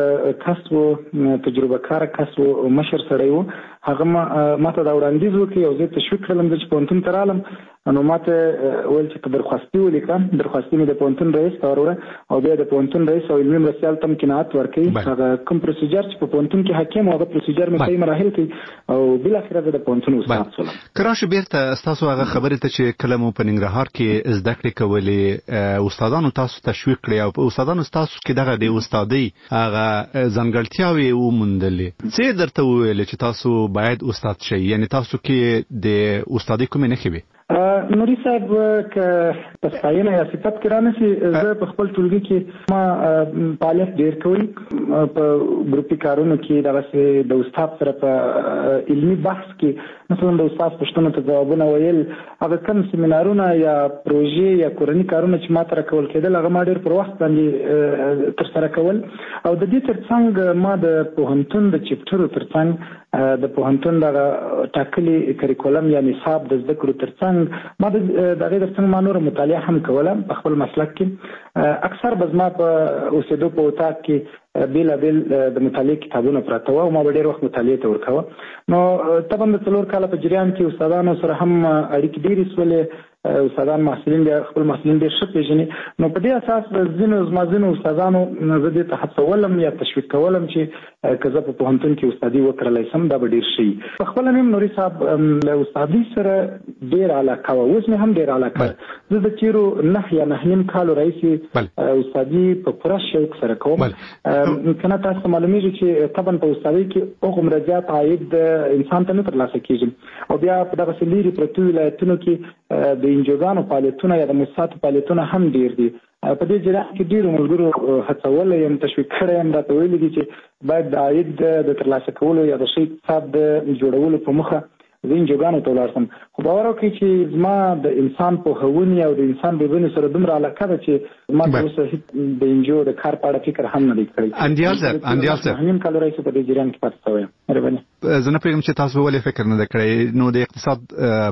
کس وو تجربه کار کس وو مشر سره وو هغه ما ته دا وړاندیز وکړ او زه تشویق کړم چې پونتون ترالم نو ماته ول چې درخواستي ولیکم درخواستي مې د پونتون رئیس ته وروړه او بیا د پونتون رئیس او علمي مرستیال تم قناعت ورکړي هغه کوم پروسیجر چې په پونتون کې حاکم او هغه پروسیجر مې صحیح مراحل کې او بل اخر د پونتون استاد سولم کراش بیرته تاسو هغه خبره ته چې کله مو په ننګرهار کې زده کړې کولې استادانو تاسو تشویق کړی او استادانو تاسو کې دغه د استادۍ هغه ځانګړتیاوې وموندلې څه درته ویل چې تاسو باید استاد شئ یعنی تاسو کې د استادۍ کومې نښې وي نوري صاحب ک تسایله یا صفت کرانه سي زه په خپل ټولګي کې ما فعالیت ډیر کوي په ګروپي کارونو کې دغه د استاد سره په علمي بحث کې مثلا د استاد پښتنو ته ځوابونه ویل هغه کوم سیمینارونه یا پروژې یا کورني کارونه چې ما تر کول کېدل هغه ما ډیر پر وخت باندې تر سره کول او د دې ترڅنګ ما د پوهنتون د چپټرو ترڅنګ د پوهنتون د ټاکلي کریکولم یا نصاب د زده کړو ترڅنګ ما د دغه ترڅنګ ما نور مطالعه هم کوله په خپل مسلک کې اکثر بزما په اوسېدو په وطاق کې بیل بیل د مطالعه کتابونه پراته و او ما ډېر وخت مطالعه ته ورکاوه نو طبعا د څلور کاله په جریان کې استادانو سره هم اړیکې ډېرې سولې استادان محصلین د خپل محصلین ډېر ښه پېژني نو په دې اساس د ځینو زما ځینو استادانو زه دې ته هڅولم یا تشویق کولم چې که زه په پوهنتون کې استادي وکړلی سم دا به ډېر ښه په خپله مې نوري صاحب له استادي سره ډېر علاقه وه اوس مې هم ډېر علاقه زه د تېرو نهه یا نهه نیم کالو راهیسې استادي په پوره شوق سره کوم که نه تاسو ته معلومېږي چې طبعا په استادۍ کې هغومره زیات عاید د انسان ته نه ترلاسه کېږي او بیا په دغسې لرې پرتو ولایتونو کې د انجوګانو فعالیتونه یا د مؤسساتو فعالیتونه هم ډېر دي په دې جریان کې ډېرو ملګرو هڅولی یم تشویق کړی یم راته ویلي دي چې باید د عاید د ترلاسه کولو یا د ښه اقتصاد د جوړولو په موخه زه انجوګانو ته ولاړ شم خو باور وکړئ چې زما د انسان پوهونې او د انسان بیبنې سره دومره علاقه ده چې زما تر اوسه هېڅ د انجو د کار په اړه فکر هم نه دی کړی انډیال صاحب انډیال صاحب نیم کال راهیسې په دې جریان کې پاتې شوی یم مهرباني زه نه پوهېږم چې تاسو ولې فکر نه دی کړی نو د اقتصاد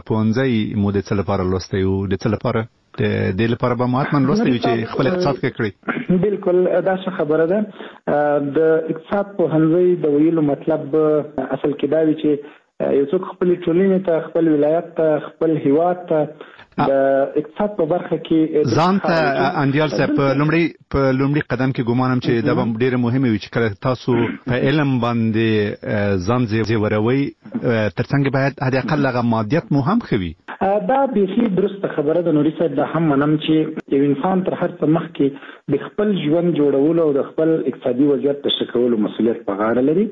پوهنځی مو د څه لپاره لوستی و د څه لپاره د دې لپاره به مو حتما لوستی وي چې خپل اقتصاد کې کړی بالکل دا ښه خبره ده د اقتصاد پوهنځی د ویلو مطلب اصل کې دا وي چې یو څوک خپل ټولنې ته خپل ولایت ته خپل هیواد ته د اقتصاد په برخه کې ځان ته انډیال صاحب په لومړي په لومړي قدم کې ګومانم چې دا به ډېره مهمه وي چې کله تاسو په علم باندې ځان زیوروئ ترڅنګ باید حد اقل هغه مادیت مو هم ښه وي دا بیخي درسته خبره ده نوري صاحب دا هم منم چې یو انسان تر هر څه مخکې د خپل ژوند جوړولو او د خپل اقتصادي وضعیت د ښه کولو مسؤلیت په غاړه لري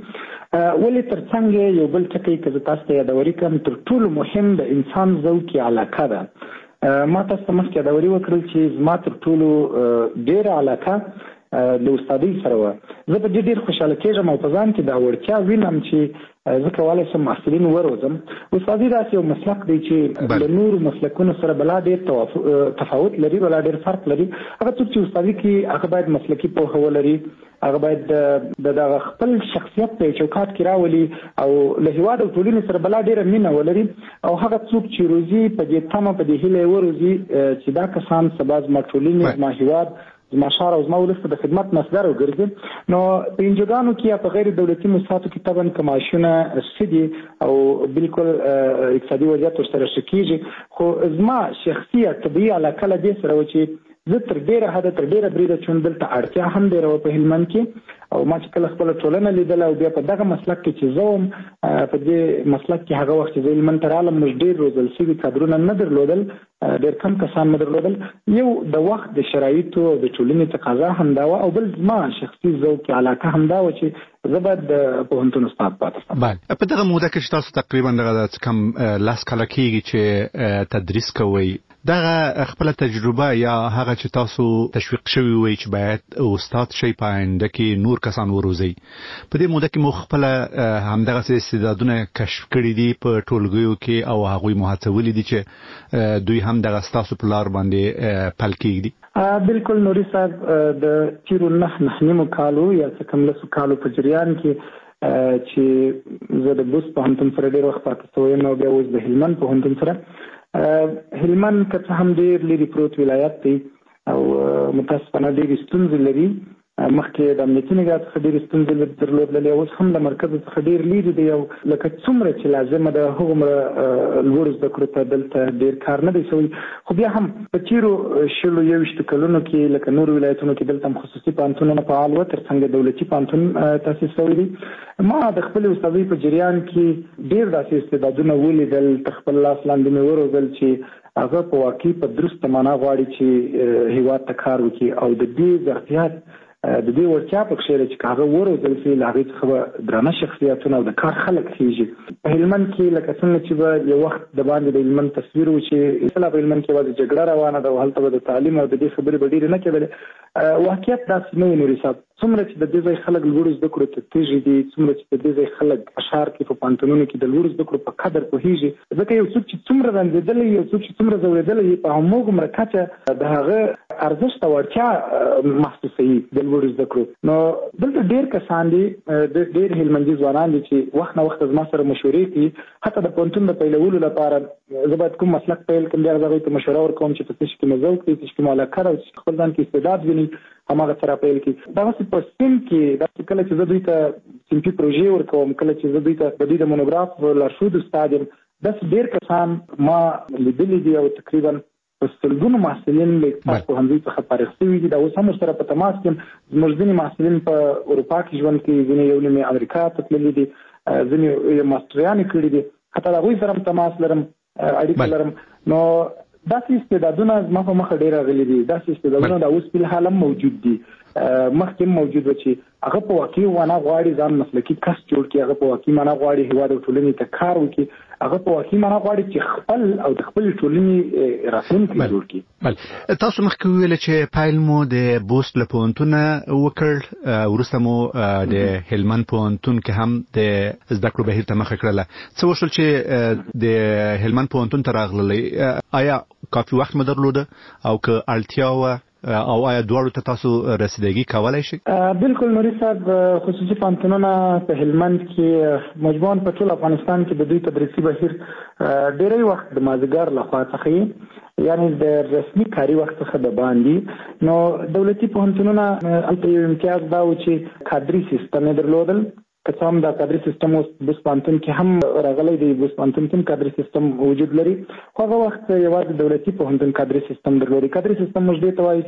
ولې ترڅنګ یو بل ټکی که زه تاسو ته یادوري کړم تر ټولو مهم د انسان ذوقي علاقه ده ما تاسو ته مخکې یادوري وکړل چې زما تر ټولو ډېره علاقه د استادۍ سره وه زه په دې ډېر خوشحاله کېږم او په ځان کې دا وړتیا وینم چې زه کولی شم محصلین وروزم استادي داسې یو مسلک دی چې له نورو مسلکونو سره بلا ډېر تفاوت لري بلا ډېر فرق لري هغه څوک چې استادي کې هغه باید مسلکي پوهه ولري هغه باید د دغه خپل شخصیت په چوکاټ کې راولي او له هېواد او ټولنې سره بلا ډېره مینه ولري او هغه څوک چې روزي په دې تمه په دې هیله یې وروزي چې دا کسان سبا زما ټولنې زما هېواد زما ښار او زما ولس ته د خدمت مصدر وګرځي نو په انجوګانو کې یا په غیر دولتي مؤسساتو کې طبعا که معاشونه ښه دي او بالکل اقتصادي وضعیت ورسره ښه کېږي خو زما شخصي طبیعي علاقه له دې سره وه چې زه تر ډېره حده تر ډېره بریده چون دلته اړتیا هم ډېره وه په هلمند کې او ما چې کله خپله ټولنه لیدله او بیا په دغه مسلک کې چې زه وم په دې مسلک کې هغه وخت چې زه هلمند ته رالم موږ ډېر روزل شوي کادرونه نه درلودل ډېر کم کسان نه درلودل یو د وخت د شرایطو او د ټولنې تقاضا همدا وه او بل زما شخصي ذوق علاقه همدا وه چې زه باید د پوهنتون استاد پاتې شم بله په دغه موده کې چې تاسو تقریبا دغه کم لس کاله کېږي چې تدریس کوئ دغه خپل تجربه یا هغه چې تاسو تشویق شوی وي چې باید استاد شي په آینده کې نور کسان وروزي په دې موده کې مو خپل همدغه استعدادونه کشف کړي دي په ټولګیو کې او هغوی مو هڅولي دي چې دوی هم دغه ستاسو په لار باندې پل کېږدي بالکل نوري صاحب د تیرو نه نه نیمو کالو یا څه کم لسو کالو په جریان کې چې زه د بوست پوهنتون سره ډېر وخت پاتې شوی یم او بیا اوس د هلمند پوهنتون سره. هلمند که څه هم ډېر لرې پروت ولایت دی او متاسفانه ډېرې ستونزې لري. مخکې د امنیتي نګاه څخه ډېرې ستونزې درلودلې، اوس هم له مرکز څخه ډېر لرې دی او لکه څومره چې لازمه ده هغومره لوړو زده کړو ته دلته ډېر کار نه دی شوی. خو بیا هم په تېرو شلو یوویشتو کلونو کې لکه نورو ولایتونو کې دلته هم خصوصي پوهنتونونه فعال وو، تر څنګ دولتي پوهنتون تاسیس شوی دی. ما د خپلې استادۍ په جریان کې ډېر داسې استعدادونه ولیدل، تر خپل لاس لاندې مې وروزل چې هغه په واقعي په درسته معنا غواړي چې هېواد ته کار وکړي او د دې ظرفیت د دې وړتیا په کښې چې هغه وروزل شي له هغې څخه به درانه شخصیتونه او د کار خلک خېږي. په هلمند کې لکه څنګه چې به یو وخت د باندې د هلمند تصویر و چې اصلا په هلمند کې یوازې جګړه روانه ده او هلته به د تعلیم او د دې خبرې به ډېرې نه کېدلې. واقعیت داسې نه وي نوري صاحب. څومره چې د دې ځای خلک لوړو زده کړو ته تېږي دي، څومره چې د دې ځای خلک په ښار کې په پوهنتونونو کې د لوړو زده کړو په قدر پوهېږي، ځکه یو څوک چې څومره رنځېدلی یو څوک چې څومره ځورېدلی په هماغومره کچه د هغه ارزښت او اړتیا محسوسوي د لوړو زده کړو. نو دلته ډېر کسان دي، ډېر هلمندي ځوانان دي چې وخت نه وخت زما سره مشورې کوي، حتی د پوهنتون د پیلولو لپاره زه باید کوم مسلک پیل کړم، بیا هغوی ته مشوره ورکوم چې په څه شي کې مې ذوق دی، څه شي کې مې علاقه ده او چې خپل ځان کې استعداد ویني هماغه سره پیل کړي. دغسې په سیم کې داسې کله چې زه دوی ته صنفي پروژې ورکوم، کله چې زه دوی ته د دوی د مونوګراف لارښود استاد یم، داسې ډېر کسان ما لیدلي دي او تقریبا په سلګونو محصلین له اقتصاد پوهنځي څخه فارغ شوي دي. دا اوس هم ورسره په تماس کې یم. زموږ ځینې محصلین په اروپا کې ژوند کوي، ځینې یو نیم امریکا ته تللي دي، ځینې ماسټریانې کړي دي، حتی د هغوی سره هم تماس لرم، اړیکه لرم. نو داسې استعدادونه زما په مخه ډېر راغلي دي، داسې استعدادونه دا اوس فلحال هم موجود دي، مخکې هم موجود و چې هغه په واقعي معنا غواړي ځان مسلکي کس جوړ کړي، هغه په واقعي معنا غواړي هېواد او ټولنې ته کار وکړي، هغه په واقعي معنا غواړي چې خپل او د خپلې ټولنې راتلونکی جوړ کړي. بله، تاسو مخکې وویل چې پیل مو د بوست له پوهنتونه وکړ، وروسته مو د هلمند پوهنتون کې هم د زده کړو بهیر ته مخه کړله. څه وشول چې د هلمند پوهنتون ته راغللی؟ آیا کافي وخت مو درلوده او که اړتیا وه او آیا دواړو ته تاسو رسیدګي کولی شئ؟ بالکل نوري صاحب، خصوصي پوهنتونونه په هلمند کې مجموعاً په ټول افغانستان کې د دوی تدریسي بهیر ډېری وخت د مازدیګر لخوا څخه یعنی د رسمي کاري وخت څخه د باندې. نو دولتي پوهنتونونه هلته یو امتیاز دا و چې کادري سیستم یې درلودل، که څه هم دا کادري سیستم اوس بوست پوهنتون کې هم راغلی دی، بوست پوهنتون کې هم کادري سیستم وجود لري، خو هغه وخت یوازې دولتي پوهنتون کادري سیستم درلودي. کادري سیستم موږ دې ته وایي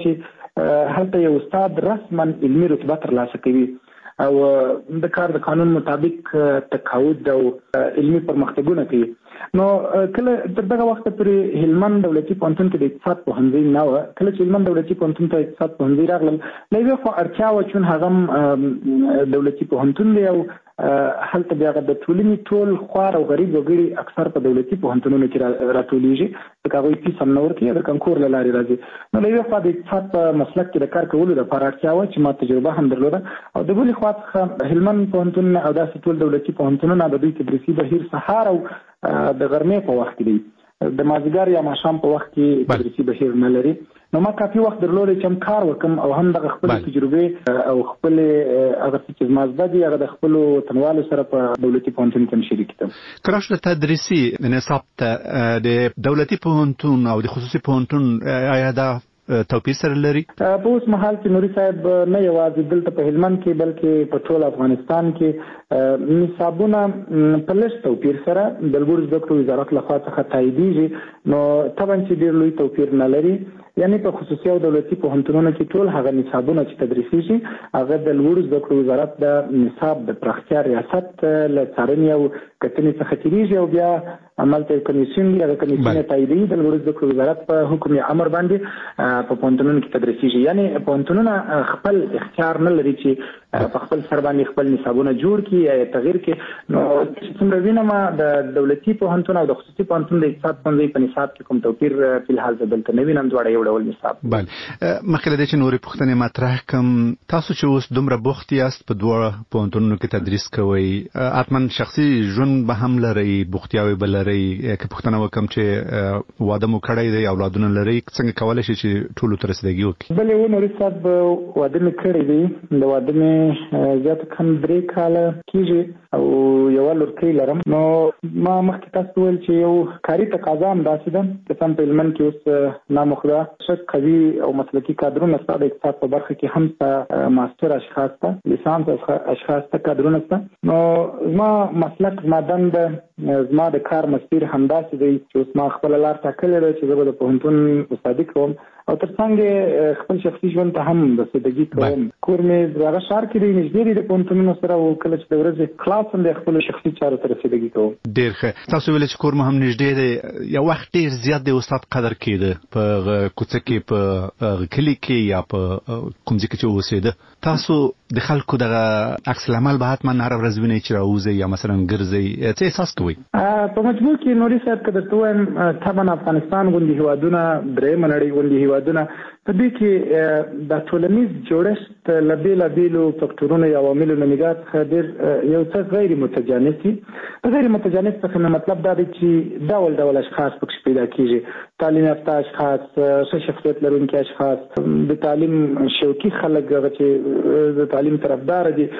چې هلته یو استاد رسما علمي رتبه ترلاسه کوي او د کار د قانون مطابق تقاعد او علمي پرمختګونه کوي. نو کله تر دغه وخته پورې هلمند دولتي پوهنتون کې د اقتصاد پوهنځی نه وه. کله چې هلمند دولتي پوهنتون ته اقتصاد پوهنځی راغلل، له یوې خوا اړتیا وه چون هغه هم دولتي پوهنتون دی او هلته بیا د ټولنې ټول خوار او غریب وګړي اکثر په دولتي پوهنتونونو کې راټولیږي، ځکه هغوی فیس هم نه ورکوي، د کنکور له لارې راځي. نو له یوې خوا د اقتصاد په مسلک کې د کار کولو لپاره اړتیا وه چې ما تجربه هم درلوده، او د بلې خوا څخه هلمند پوهنتون او داسې ټول دولتي پوهنتونونه د دوی تدریسي بهیر سهار او د غرمې په وخت کې دی، د مازدیګر یا ماښام په وخت کې تدریسي بهیر نه لري. نو ما کافي وخت درلودی چې هم کار وکړم او هم دغه خپلې تجربې او خپلې هغه څه چې زما زده دي هغه د خپلو وطنوالو سره په دولتي پوهنتون کې هم شریک کړم. که راشو د تدریسي نصاب ته د دولتي پوهنتون او د خصوصي پوهنتون آیا دا توپیر سره لري؟ په اوس مهال کې نوري صاحب نه یوازې دلته په هلمند کې بلکې په ټول افغانستان کې نصابونه په لږ توپیر سره د لوړو زده کړو وزارت لخوا څخه تاییدېږي. نو طبعا چې ډېر لوی توپیر نه لري، یعنی په خصوصي او دولتي پوهنتونونو کې ټول هغه نصابونه چې تدریسېږي هغه د لوړو زده کړو وزارت د نصاب د پراختیا ریاست له څارنې او کتنې څخه تېرېږي او بیا عملته یو کمیسیون دی، هغه کمیسیون یې تاییدوي، د لوړو زده کړو وزارت په حکم امر باندې په پوهنتونونو کې تدریسېږي. یعنی پوهنتونونه خپل اختیار نه لري چې په خپل سر باندې خپل نصابونه جوړ کړي یا تغییر کړي. نو څومره وینم د دولتي پوهنتون او د خصوصي پوهنتون د اقتصاد پوهنځي په نصاب کې کوم توپیر فلحال زه دلته نه وینم، دواړه یو ډول نصاب. بله، مخکې له دې چې نورې پوښتنې مطرح کړم، تاسو چې اوس دومره بوخت یاست په دواړه پوهنتونونو کې تدریس کوئ، حتما شخصي ژوند به هم لرئ، بوختیاوې به لرئ، لري که پښتنه وکم چې واده مو کړی دی اولادونه لري څنګه کولای شي چې ټول تر رسیدګي وکړي؟ بلې و نوري صاحب واده مې کړی دی د واده مې زیات کم درې کاله کېږي او یوه لورکۍ لرم. نو ما مخکې تاسو ویل چې یو کاري تقاضا هم داسې ده چې سم په هلمند کې اوس نامخدا ښه قوي او مسلکي کادرونه شته. د اقتصاد په برخه کې هم شته، ماستر اشخاص ته، لیسانس اشخاص ته کادرونه شته. نو زما مسلک زما دنده زما د کار مسیر همداسې دی چې اوس ما خپله لار ټاکلې ده چې زه به د پوهنتون استادي کوم او تر څنګ خپل شخصي ژوند ته هم رسیدګي کوم. کور مې دغه ښار کې دی، نږدې دی د پوهنتونونو سره، او کله چې د ورځې خلاص هم د خپلو شخصي چارو ته رسیدګي کوم. ډېر ښه. تاسو ویل چې کور مو هم نږدې دی. یو وخت ډېر زیات د استاد قدر کېده په کوڅه کې، په کلي کې یا په کوم ځای کې چې اوسېده. تاسو د خلکو دغه عکس العمل به حتما هره ورځ وینئ چې راوځئ یا مثلا ګرځئ، څه احساس کوئ؟ په مجموع کې نوري صاحب که درته ووایم طبعا افغانستان غوندې هېوادونه، درېیمه نړۍ غوندې هېوادونه، په دې کې د ټولنیز جوړښت له بېلابېلو فکټورونو یا عواملو نه نګاه څخه ډېر یو څه غیر متجانس وي. غیر متجانس څخه مې مطلب دا دی چې ډول ډول اشخاص پکې پیدا کېږي. تعلیم یافته اشخاص، ښه شخصیت لرونکي اشخاص، د تعلیم شوقي خلک هغه چې د تعلیم طرفدار دي.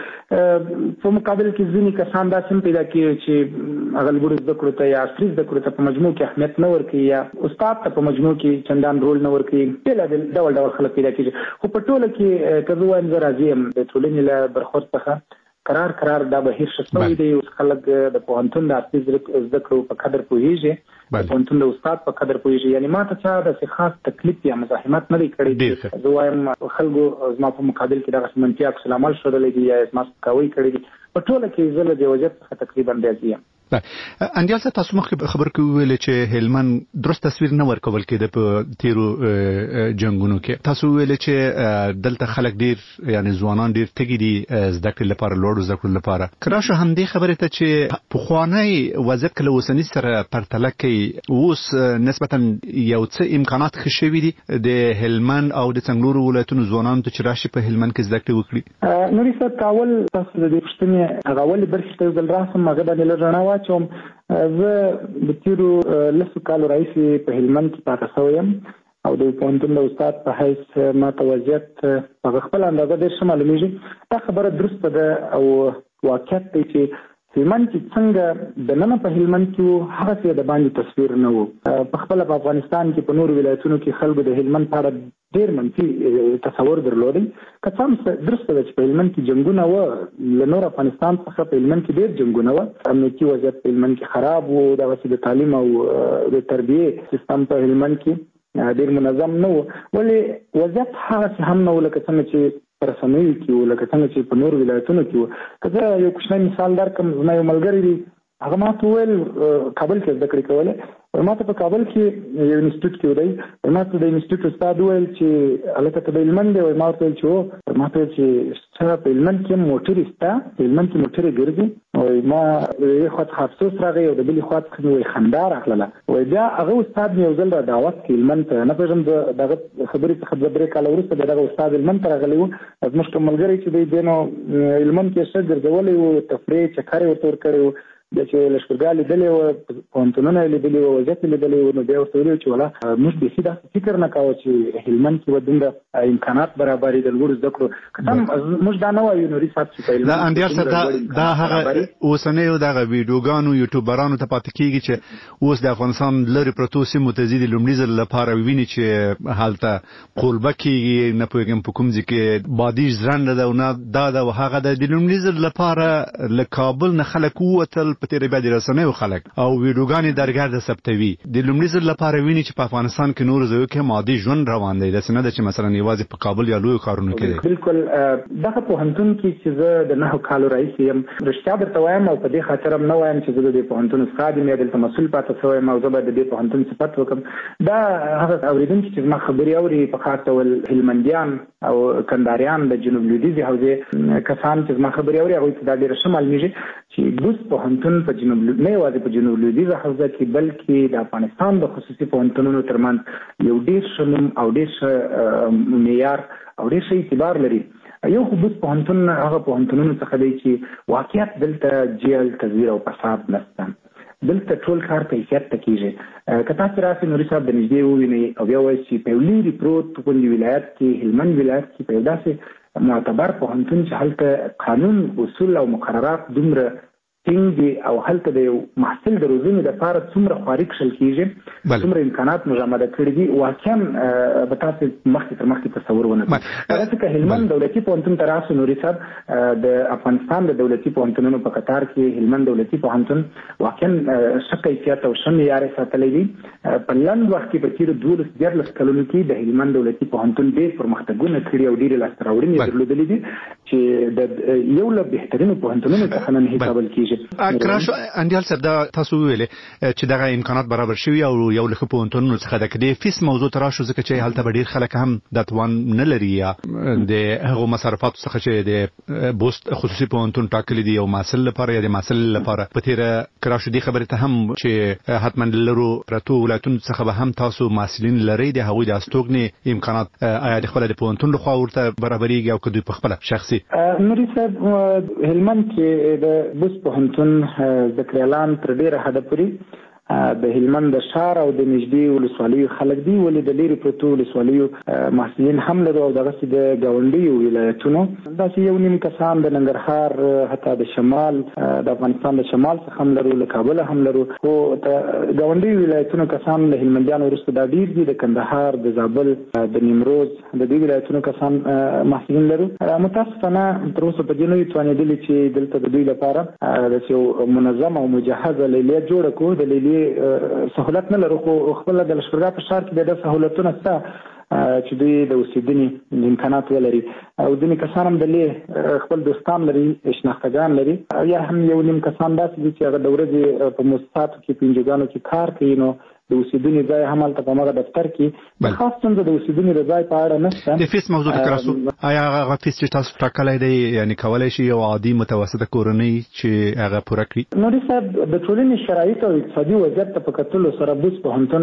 په مقابل کې ځینې کسان داسې هم پیدا کېږي چې هغه لوړو زده کړو ته یا عصري زده کړو ته په مجموع کې اهمیت نه ورکوي یا استاد ته په مجموع کې چندان رول نه ورکوي. بېلابېل ډول ډول خلک پیدا کېږي. خو په ټوله کې که زه وایم زه راضي یم د ټولنې له برخورد څخه. قرار قرار دا بهیر ښه شوی دی. اوس خلک د پوهنتون د عصري زده کړو په قدر پوهېږي، د پوهنتون د استاد په قدر پوهېږي. یعنی ما ته چا داسې خاص تکلیف یا مزاحمت نه دی کړی. زه وایم خلکو زما په مقابل کې دغسې منفي عکس العمل ښودلی دي یا زما سپکاوی کړی دي. په ټوله کې زه له دې وضعیت څخه تقریبا راضي یم. انډیال صاحب، تاسو مخکې خبر کې وویل چې هلمند درست تصویر نه ورکول کېده په تیرو جنګونو کې. تاسو ویل چې دلته خلک ډېر یعنی ځوانان ډېر تږي دي زده کړې لپاره، لوړو زده کړو لپاره. که راشو همدې خبرې ته چې پخوانی وضعیت که له اوسني سره پرتله کوي، اوس نسبتا یو څه امکانات ښه شوي دي د هلمند او د څنګلورو ولایتونو ځوانانو ته چې راشي په هلمند کې زده کړې وکړي؟ نوري صاحب، که اول تاسو د دې پوښتنې هغه اولې برخې ته یو ځل راسم، هغه باندې لږ رڼا واچوم. زه د تېرو لسو کالو راهیسې په هلمند کې پاته شوی یم او د پوهنتون د استاد په حیث ما ته وضعیت په خپله اندازه ډېر ښه معلومېږي. دا خبره درسته ده او واقعیت دی چې هلمند کې څنګه د ننه په هلمند کې وو هغسې د باندې تصویر نه وو. په خپله په افغانستان کې په نورو ولایتونو کې خلکو د هلمند په اړه ډېر منفي تصور درلودی. که څه هم درسته ده چې په هلمند کې جنګونه وه، له نور افغانستان څخه په هلمند کې ډېر جنګونه وه. امنیتي وضعیت په هلمند کې خراب و، دغسې د تعلیم او د تربیې سیستم په هلمند کې ډېر منظم نه و. ولې وضعیت هغسې هم نه و لکه څنګه چې په رسنیو کې و، لکه څنګه چې په نورو ولایتونو کې و. که زه یو کوچنی مثال درکړم، زما یو ملګری دی، هغه ما ته وویل کابل کې زده کړې کولې. ما ته په کابل کې یو انسټیټیوټ کې دی، ما ته د انسټیټیوټ استاد وویل چې هلکه ته د هلمند دی؟ ما ورته ویل چې هو. ما ته ویل چې څه په هلمند کې موټرې شته؟ په هلمند کې موټرې ګرځي؟ وایي ما د یوې خوا څخه افسوس راغی او د بلې خوا څخه مې وایي خندا راغله. وایي بیا هغه استاد مې یو ځل را دعوت کړي هلمند ته. نه پوهېږم د دغه خبرې څخه دوه درې کاله وروسته بیا دغه استاد هلمند ته راغلی و. زموږ کوم ملګری چې دی دی نو هلمند کې ښه ګرځولی و، تفریح چکر یې ورته ورکړی و. بیا چې لښکرګاه لیدلې وه، پوهنتونونه یې لیدلي وه، وضعیت یې لیدلی و، نو بیا ورته ویلي و چې ولا موږ بیخي داسې فکر نه کوو چې هلمند کې به دومره امکانات برابر وي د لوړو زده کړو. که څه هم موږ دا نه وایو نوري صاحب چې په هلمند دا انډیال صاحب دا هغه اوسنیو دغه ویډیوګانو یوټیوبرانو ته پاتې کېږي چې اوس د افغانستان لرې پرتو سیمو ته ځي د لومړي ځل لپاره وویني چې هلته قولبه کېږي، نه پوهېږم په کوم ځای کې بادي ژرنده ده او نه دا ده او هغه ده. د لومړي ځل لپاره له کابل نه خلک ووتل په تېره بیا د رسنیو خلک او ویډیوګانې درګرده ثبتوي. د لومړي ځل لپاره ویني چې په افغانستان کې نورو ځایو کې مادي ژوند روان دی، داسې نه ده چې مثلا یوازې په کابل یا لویو ښارونو کې دی. بلکل دغه پوهنتون کې چې زه د نهو کالو راهیسې یم، رښتیا درته وایم او په دې خاطر هم نه وایم چې زه د دې پوهنتون استاد یم یا دلته مسؤل پاتې شوی یم او زه باید د دې پوهنتون صفت وکړم. دا هغه اورېدونکي چې زما خبرې اوري، په خاص ډول هلمندیان او کنداریان د جنوب لویدیځې حوزې کسان چې زما خبرې اوري، هغوی ته دا ډېره ښه معلومېږي چې بوس پوهنتون په جنوب نه یوازې په جنوب لویدیځه حوزه کې بلکې د افغانستان د خصوصي پوهنتونونو ترمنځ یو ډېر ښه نوم او ډېر ښه معیار او ډېر ښه اعتبار لري. یو خو بوس پوهنتون هغه پوهنتونونو څخه دی چې واقعیت دلته جهل، تزویر او فساد نشته. دلته ټول کار کیفیت ته کیږي. که تاسو راسئ نوري صاحب د نږدې ووینئ او بیا وایئ چې په یو لرې پروت په کندي ولایت کې هلمند ولایت کې په یو داسې معتبر پوهنتون چې هلته قانون اصول او مقررات دومره ټینګ دي او هلته د یو محصل د روزنې لپاره څومره خواري کښل کیږي څومره امکانات مجامده کړي دي واقعا به تاسو مخکې تر مخکې تصور ونه کړئ. داسې که هلمند دولتي پوهنتون ته راسو نوري صاحب د افغانستان د دولتي پوهنتونونو په قطار کې هلمند دولتي پوهنتون واقعا ښه کیفیت او ښه معیار یې ساتلی دی. په لنډ وخت کې په تېرو دولس دیارلس کلونو کې د هلمند دولتي پوهنتون ډېر پرمختګونه کړي او ډېرې لاسته راوړنې درلودلې دي چې د یو له بهترینو پوهنتونونو څخه نن حسابل کیږي. اکراشو انډیال صاحب دا تاسو ویلې چې دغه امکانات برابر شوي او یو له پوهنتونونو څخه د کډې فیس موضوع تراشو ځکه چې هلته به ډېر خلک هم د توان نه لري یا د هغو مصرفاتو څخه چې د بوست خصوصي پوهنتون ټاکلي دي او محصل لپاره یا د محصل لپاره په تیره کراشو دي خبرې ته هم چې حتما لرو پرتو ولایتونو څخه به هم تاسو محصلین لري د هغوی د استوګنې امکانات آیا د خپل د پوهنتون لخوا ورته برابرېږي او که دوی په خپل شخصي نوري صاحب هلمند کې د بوست پوهنتون ذکریالان تر ډیره حده پورې د هلمند د ښار او د نږدې ولسوالیو خلک دي ولې د لرې پرتو ولسوالیو محصلین هم لرو او دغسې د ګاونډیو ولایتونو داسې یو نیم کسان د ننګرهار حتی د شمال د افغانستان د شمال څخه هم لرو له کابله هم لرو خو د ګاونډیو ولایتونو کسان له هلمندیانو وروسته دا ډېر دي د کندهار د زابل د نیمروز د دې ولایتونو کسان محصلین لرو. متاسفانه تر اوسه په دې نه یو توانېدلي چې دلته د دوی لپاره داسې یو منظم او مجهزه لیلیه جوړه کړو. د لیلیې سهولت نه لرو خو خپل د لښکرګاه په ښار کې د سهولتونه شته چې دوی د اوسېدنې امکانات ولري او ځینې کسان هم د لې خپل دوستان لري شناختګان لري یا هم یو نیم کسان داسې دي چې هغه د ورځې په مؤسساتو کې په انجوګانو کې کار کوي نو د اوسېدنې ځای هم هلته په هماغه دفتر کې د خاص څنګه د اوسېدنې د ځای په اړه نشته. د فیس موضوع ذکر راسو آیا هغه فیس چې تاسو ټاکلی دی یعنې کولی شي یو عادي متوسطه کورنۍ چې هغه پوره کړي؟ نوري صاحب د ټولنې شرایط او اقتصادي وضعیت ته په کتلو سره بوست پوهنتون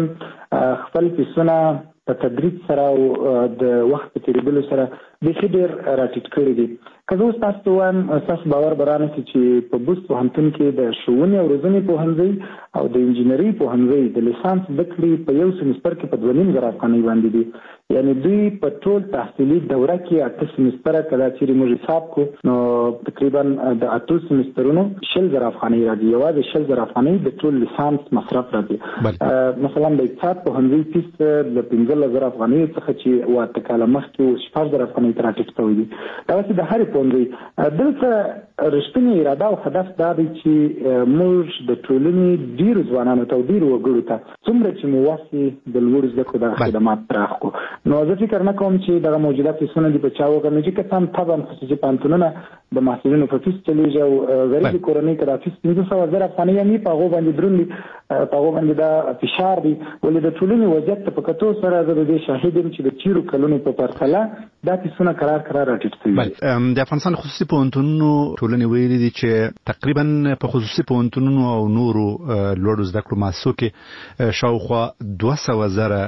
خپل فیسونه په تدریج سره او د وخت په تېرېدلو سره بیخي ډېر راټیټ کړي دي. که زه اوس تاسو ته وایم ستاسو باور به رانشي چې په بوست پوهنتون کې د ښوونې او روزنې پوهنځی او د انجینرۍ پوهنځی د لیسانس زده کړې په یو سمستر کې په دوه نیم زره افغانۍ باندې دي. یعنې دوی په ټول تحصیلي دوره کې اته سمستره که دا چیرې موږ حساب کړو نو تقریبا د اتو سمسترونو شل زره افغانۍ راځي. یوازې شل زره افغانۍ د ټول لیسانس مصرف راځي. مثلا د اقتصاد پوهنځي فیس د پنځلس زره افغانۍ څخه چې اووه اته کاله مخکې اوس شپږ زره افغانۍ ته راټیټ شوی دي. دغسې د هرې پوهنځي دلته رښتینې اراده او هدف دا دی چې موږ د ټولنې ډېرو ځوانانو ته او ډېرو وګړو ته څومره چې مو وس وي د لوړو زده کړو دغه خدمات پراخ کړو. نو زه فکر نه کوم چې دغه موجوده فیسونه دي په چا وګڼو چې کسان طبعا خصوصي پوهنتونونه د محصلینو په فیس چلیږي او غریبې کورنۍ که دا فیس پنځه سوه زره افغانۍ یعنې په هغو باندې دروند دي په هغو باندې دا فشار دی. ولې د ټولنې وضعیت ته په کتو سره زه د دې شاهد یم چې د تېرو کلونو په پرتله دا فیسونه کرار کرار راټیټ شوي. د افغانستان خصوصي پوهنتونونو ټولنې ویلي دي چې تقریبا په خصوصي پوهنتونونو او نورو لوړو زده کړو مؤسسو کې شاوخوا دوه سوه زره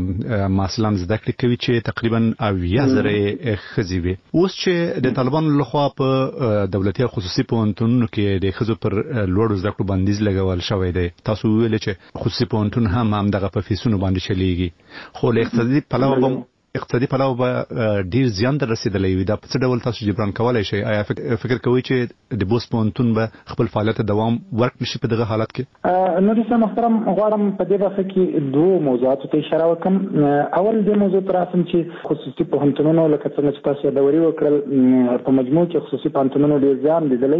محصلان زده کړې کوي چې تقریبا اویا زره یې ښځې وي. اوس چې د طالبانو لخوا په دولتي او خصوصي پوهنتونونو کې د ښځو پر لوړو زده کړو بندیز لګول شوی دی. تاسو ویل چې خصوصي پوهنتون هم همدغه په فیسونو باندې چلیږي خو له اقتصادي پلوه به اقتصادي پلوه به ډیر زیان در رسیدلی وي. دا په څه ډول تاسو جبران کولی شئ؟ آیا فکر کوئ چې د بوست پوهنتون به خپل فعالیت دوام ورکړي شي په دغه حالت کې؟ نوري صاحب محترم غواړم په دې برخه کې دوو موضوعاتو ته اشاره وکړم. اول دې موضوع ته راسم چې خصوصي پوهنتونونو لکه څنګه چې تاسو یادوري وکړل په مجموع کې خصوصي پوهنتونونو ډېر زیان لیدلی.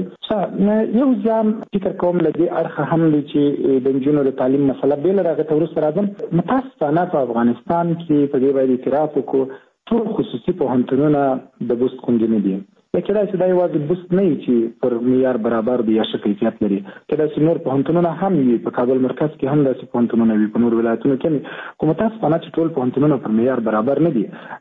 یو زیان فکر کوم له دې اړخه هم دی چې د نجونو د تعلیم مسله بې له هغه ته وروسته راځم. متاسفانه په افغانستان کې په دې باید اعتراف وکړو ټول خصوصي پوهنتونونه د بوست غوندې نه دي. یا کېدای شي دا یوازې بوست نه وي چې پر معیار برابر دي یا ښه کیفیت لري. کېدای شي نور پوهنتونونه هم وي، په کابل مرکز کې هم داسې پوهنتونونه وي، په نور ولایتونو کې هم. خو متاسفانه چې ټول پوهنتونونه پر معیار برابر نه دي.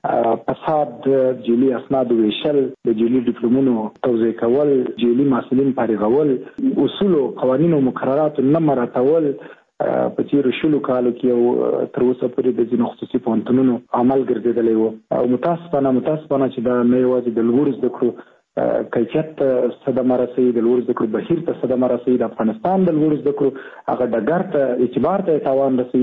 فساد، جعلي اسنادو ویشل، د جعلي ډیپلومونو توزیع کول، جعلي محصلین فارغول، اصول او قوانین او مقررات نه مراعاتول په تیرو شلو کالو کې او تر اوسه پورې د ځینو خصوصي پوهنتونونو عمل ګرځېدلی و. او متاسفانه متاسفانه چې دا نه یوازې د لوړو زده کړو کیفیت صدمه رسي د لوړ زده کړو بهیر ته صدمه رسي د افغانستان د لوړ زده کړو هغه ډګر ته اعتبار ته تاوان رسي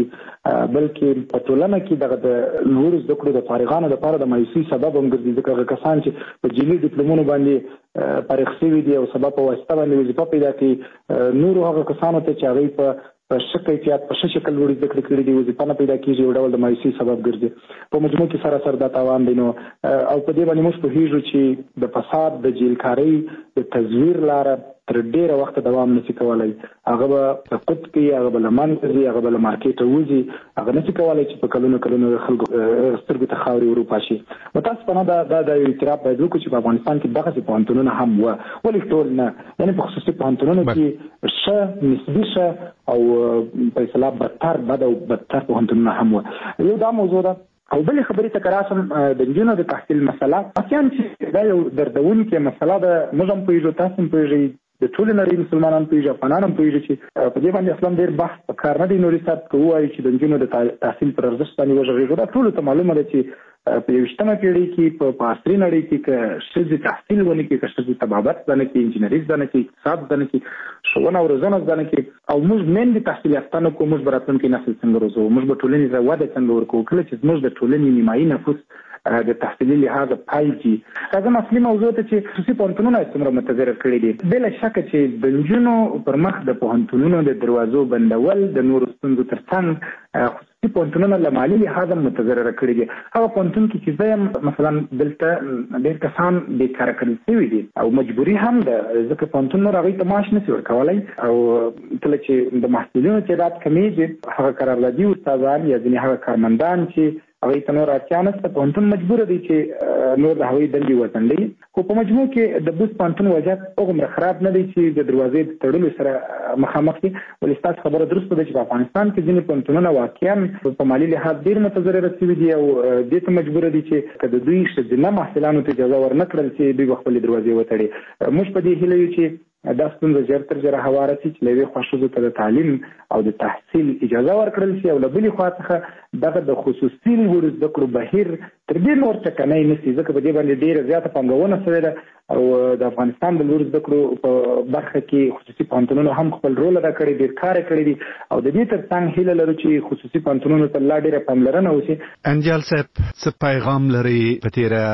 بلکې په ټولنه کې دغه د لوړ زده کړو د فارغانو لپاره د مایوسي سبب هم ګرځي ځکه هغه کسان چې په جیلي ډیپلومونو باندې فارغ شوي دي او سبب په واسطه باندې وظیفه پیدا کوي نور هغه کسانو ته چې هغوی په په ښه کیفیت په ښه شکل لوړې زده کړې کړي دي وظیفه نه پیدا کېږي یو ډول د مایوسي سبب ګرځي په مجموع کې سراسر دا تاوان دی نو او په دې باندې موږ پوهېږو چې د فساد د جیلکارۍ د تزویر لاره تر ډېره وخته دوام نشي کولی هغه به سقوط کوي هغه به له منځه ځي هغه به له مارکېټه وځي هغه نشي کولی چې په کلونو کلونو خلکو سترګو ته خاورې وروپاشي متاسفانه دا دا د یو اعتراف باید وکړو چې په افغانستان کې دغسې پوهنتونونه هم وه ولې ټول نه یعنې په خصوصي پوهنتونونو کې ښه نسبي ښه او په اصطلاح بدتر بد او بدتر پوهنتونونه هم وه یو دا موضوع ده او بلې خبرې ته که راشم د نجونو د تحصیل مسله اصلاً چې دا یو دردونکې مسله ده موږ هم پوهېږو تاسو هم پوهېږئ د ټولې نړۍ مسلمانان پوهېږي افغانان هم پوهېږي چې په دې باندې اصلا ډېر بحث په کار نه دی نوري صاحب که ووایو چې د نجونو د تحصیل پر ارزښت باندې وغږېږو دا ټولو ته معلومه ده چې په یویشتمه پېړۍ کې په عصري نړۍ کې که ښځې تحصیل ونه کړي که ښځې طبابت زده نه کړي انجینري زده نه کړي اقتصاد زده نه کړي ښوونه او روزنه زده نه کړي او موږ میندې تحصیل یافته نه کړو موږ به راتلونکی نسل څنګه روزو موږ به ټولنې ته وده څنګه ورکوو کله چې زموږ د ټولنې نیمایي نفوس د تحصیلي لحاظه پایږي راځم اصلي موضوع ته چې خصوصي پوهنتونونه څومره متضرر کړي دي بلا شکه چې د نجونو پر مخ د پوهنتونونو د دروازو بندول د نورو ستونزو تر څنګ خصوصي پوهنتونونه له مالي لحاظه متضرر کړي دي هغه پوهنتون کې چې زه یم مثلا دلته ډېر کسان بېکاره کړل شوي دي او مجبوري هم ده ځکه پوهنتون نور هغوی ته معاش نشي ورکولی او کله چې د محصلینو تعداد کمیږي هغه قراردادي استادان یا ځینې هغه کارمندان چې هغوی ته نور اړتیا نشته پوهنتون مجبوره دی چې نور د هغوی دندې وځنډوي خو په مجموع کې د بوس پوهنتون وضعیت هغومره خراب نه دی چې د دروازې د تړلو سره مخامخ دي ولې ستاسو خبره درسته ده چې په افغانستان کې ځینې پوهنتونونه واقعا په مالي لحاظ ډېر متضرره شوي دي او دې ته مجبوره دي چې که د دوی ښځینه محصلانو ته اجازه ورنه کړل چې دوی به خپلې دروازې وتړي موږ په دې هیله یو چې دا ستونزه ژر تر ژره هواره شي چې له یوې خوا ښځو ته د تعلیم او د تحصیل اجازه ورکړل شي او له بلې خوا څخه دغه د خصوصي لوړو زده کړو بهیر تر دې نور ټکنی نه شي ځکه په دې باندې ډېره زیاته پانګونه شوې ده او د افغانستان د لوړو زده کړو په برخه کې خصوصي پوهنتونونو هم خپل رول ادا کړی ډېر کار یې کړی دي او د دې تر څنګ هیله لرو چې خصوصي پوهنتونونو ته لا ډېره پاملرنه وشي انجل صاحب څه پیغام لري په تېره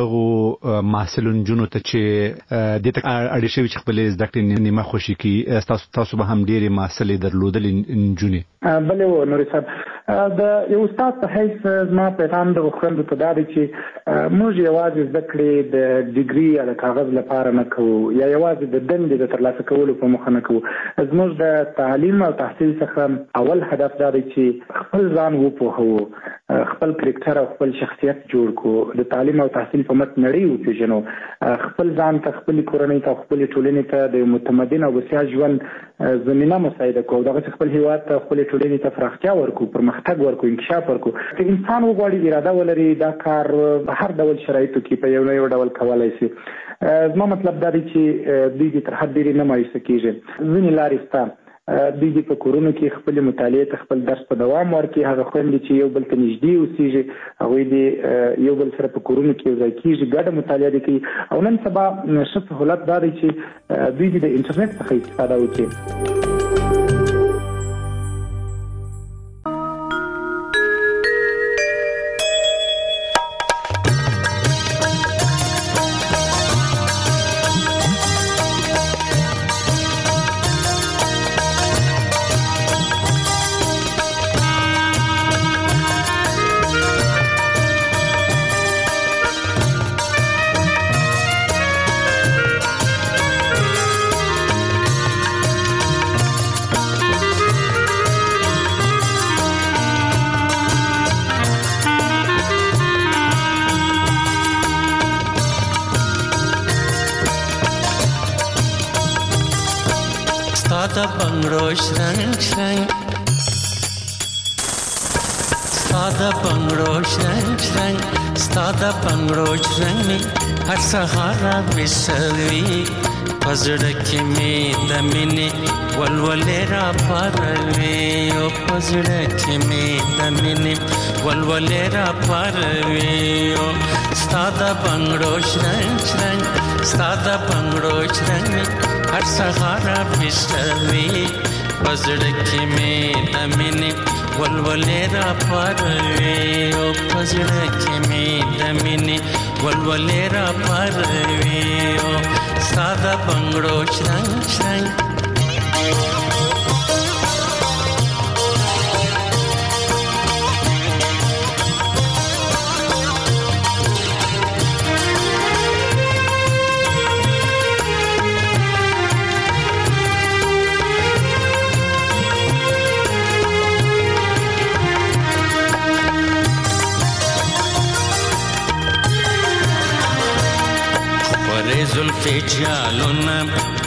هغو محصلو نجونو ته چې دې ته اړ شوي چې خپلې زده کړې نیمه خوشي کړي تاسو تاسو به هم ډېرې محصلې درلودلې نجونې بلې و نوري صاحب د یو استاد په حیث زما پیغام د خویندو ته دا دی چې موږ یوازې زده کړې د ډیګري یا د کاغذ لپاره نه کوو یا یوازې د دندې د ترلاسه کولو په موخه نه کوو زموږ د تعلیم او تحصیل څخه اول هدف دا دی چې خپل ځان وپوهوو خپل کرکټر او خپل شخصیت جوړ کړو د تعلیم او تحصیل په مټ نړۍ وپېژنو خپل ځان ته خپلې کورنۍ ته او خپلې ټولنې ته د متمدن او بسیا ژوند زمینه مساعده کړو دغسې خپل هېواد ته خپلې ټولنې ته پراختیا ورکړو پرمختګ ورکړو انکشاف ورکړو که انسان وغواړي اراده ولري دا کار په هر ډول شرایطو کې په یو نه یو ډول کولی شي زما مطلب دا دی چې دوی دې تر حد ډېرې نه مایوسه کېږي ځینې لارې شته دوی دې په کورونو کې خپلې مطالعې ته خپل درس په دوام ورکړي هغه خویندې چې یو بل ته نږدې اوسېږي هغوی دې یو بل سره په کورونو کې یو ځای کېږي ګډه مطالعه دې کوي او نن سبا ښه سهولت دا دی چې دوی دې د انټرنیټ څخه استفاده وکړي Stada bangro shrang shrang Stada bangro shrang shrang Stada bangro shrang mein har sahara bisavi پزړه کې می د مینې ولولې را پاروي او پزړه کې می د مینې ولولې را پاروي او ستاده بنگړو شرنګ شرنګ ستاده بنگړو شرنګ هر سهار پښتوي پزړه کې می د مینې ولولې را پاروي او پزړه کې می د مینې ولولې را پاروي او ستاده بنگړو شرنګ شرنګ زلفی جالونه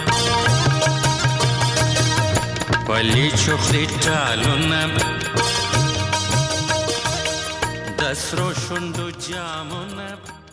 پلی چخری ټالونه د سرو شونډو جامونه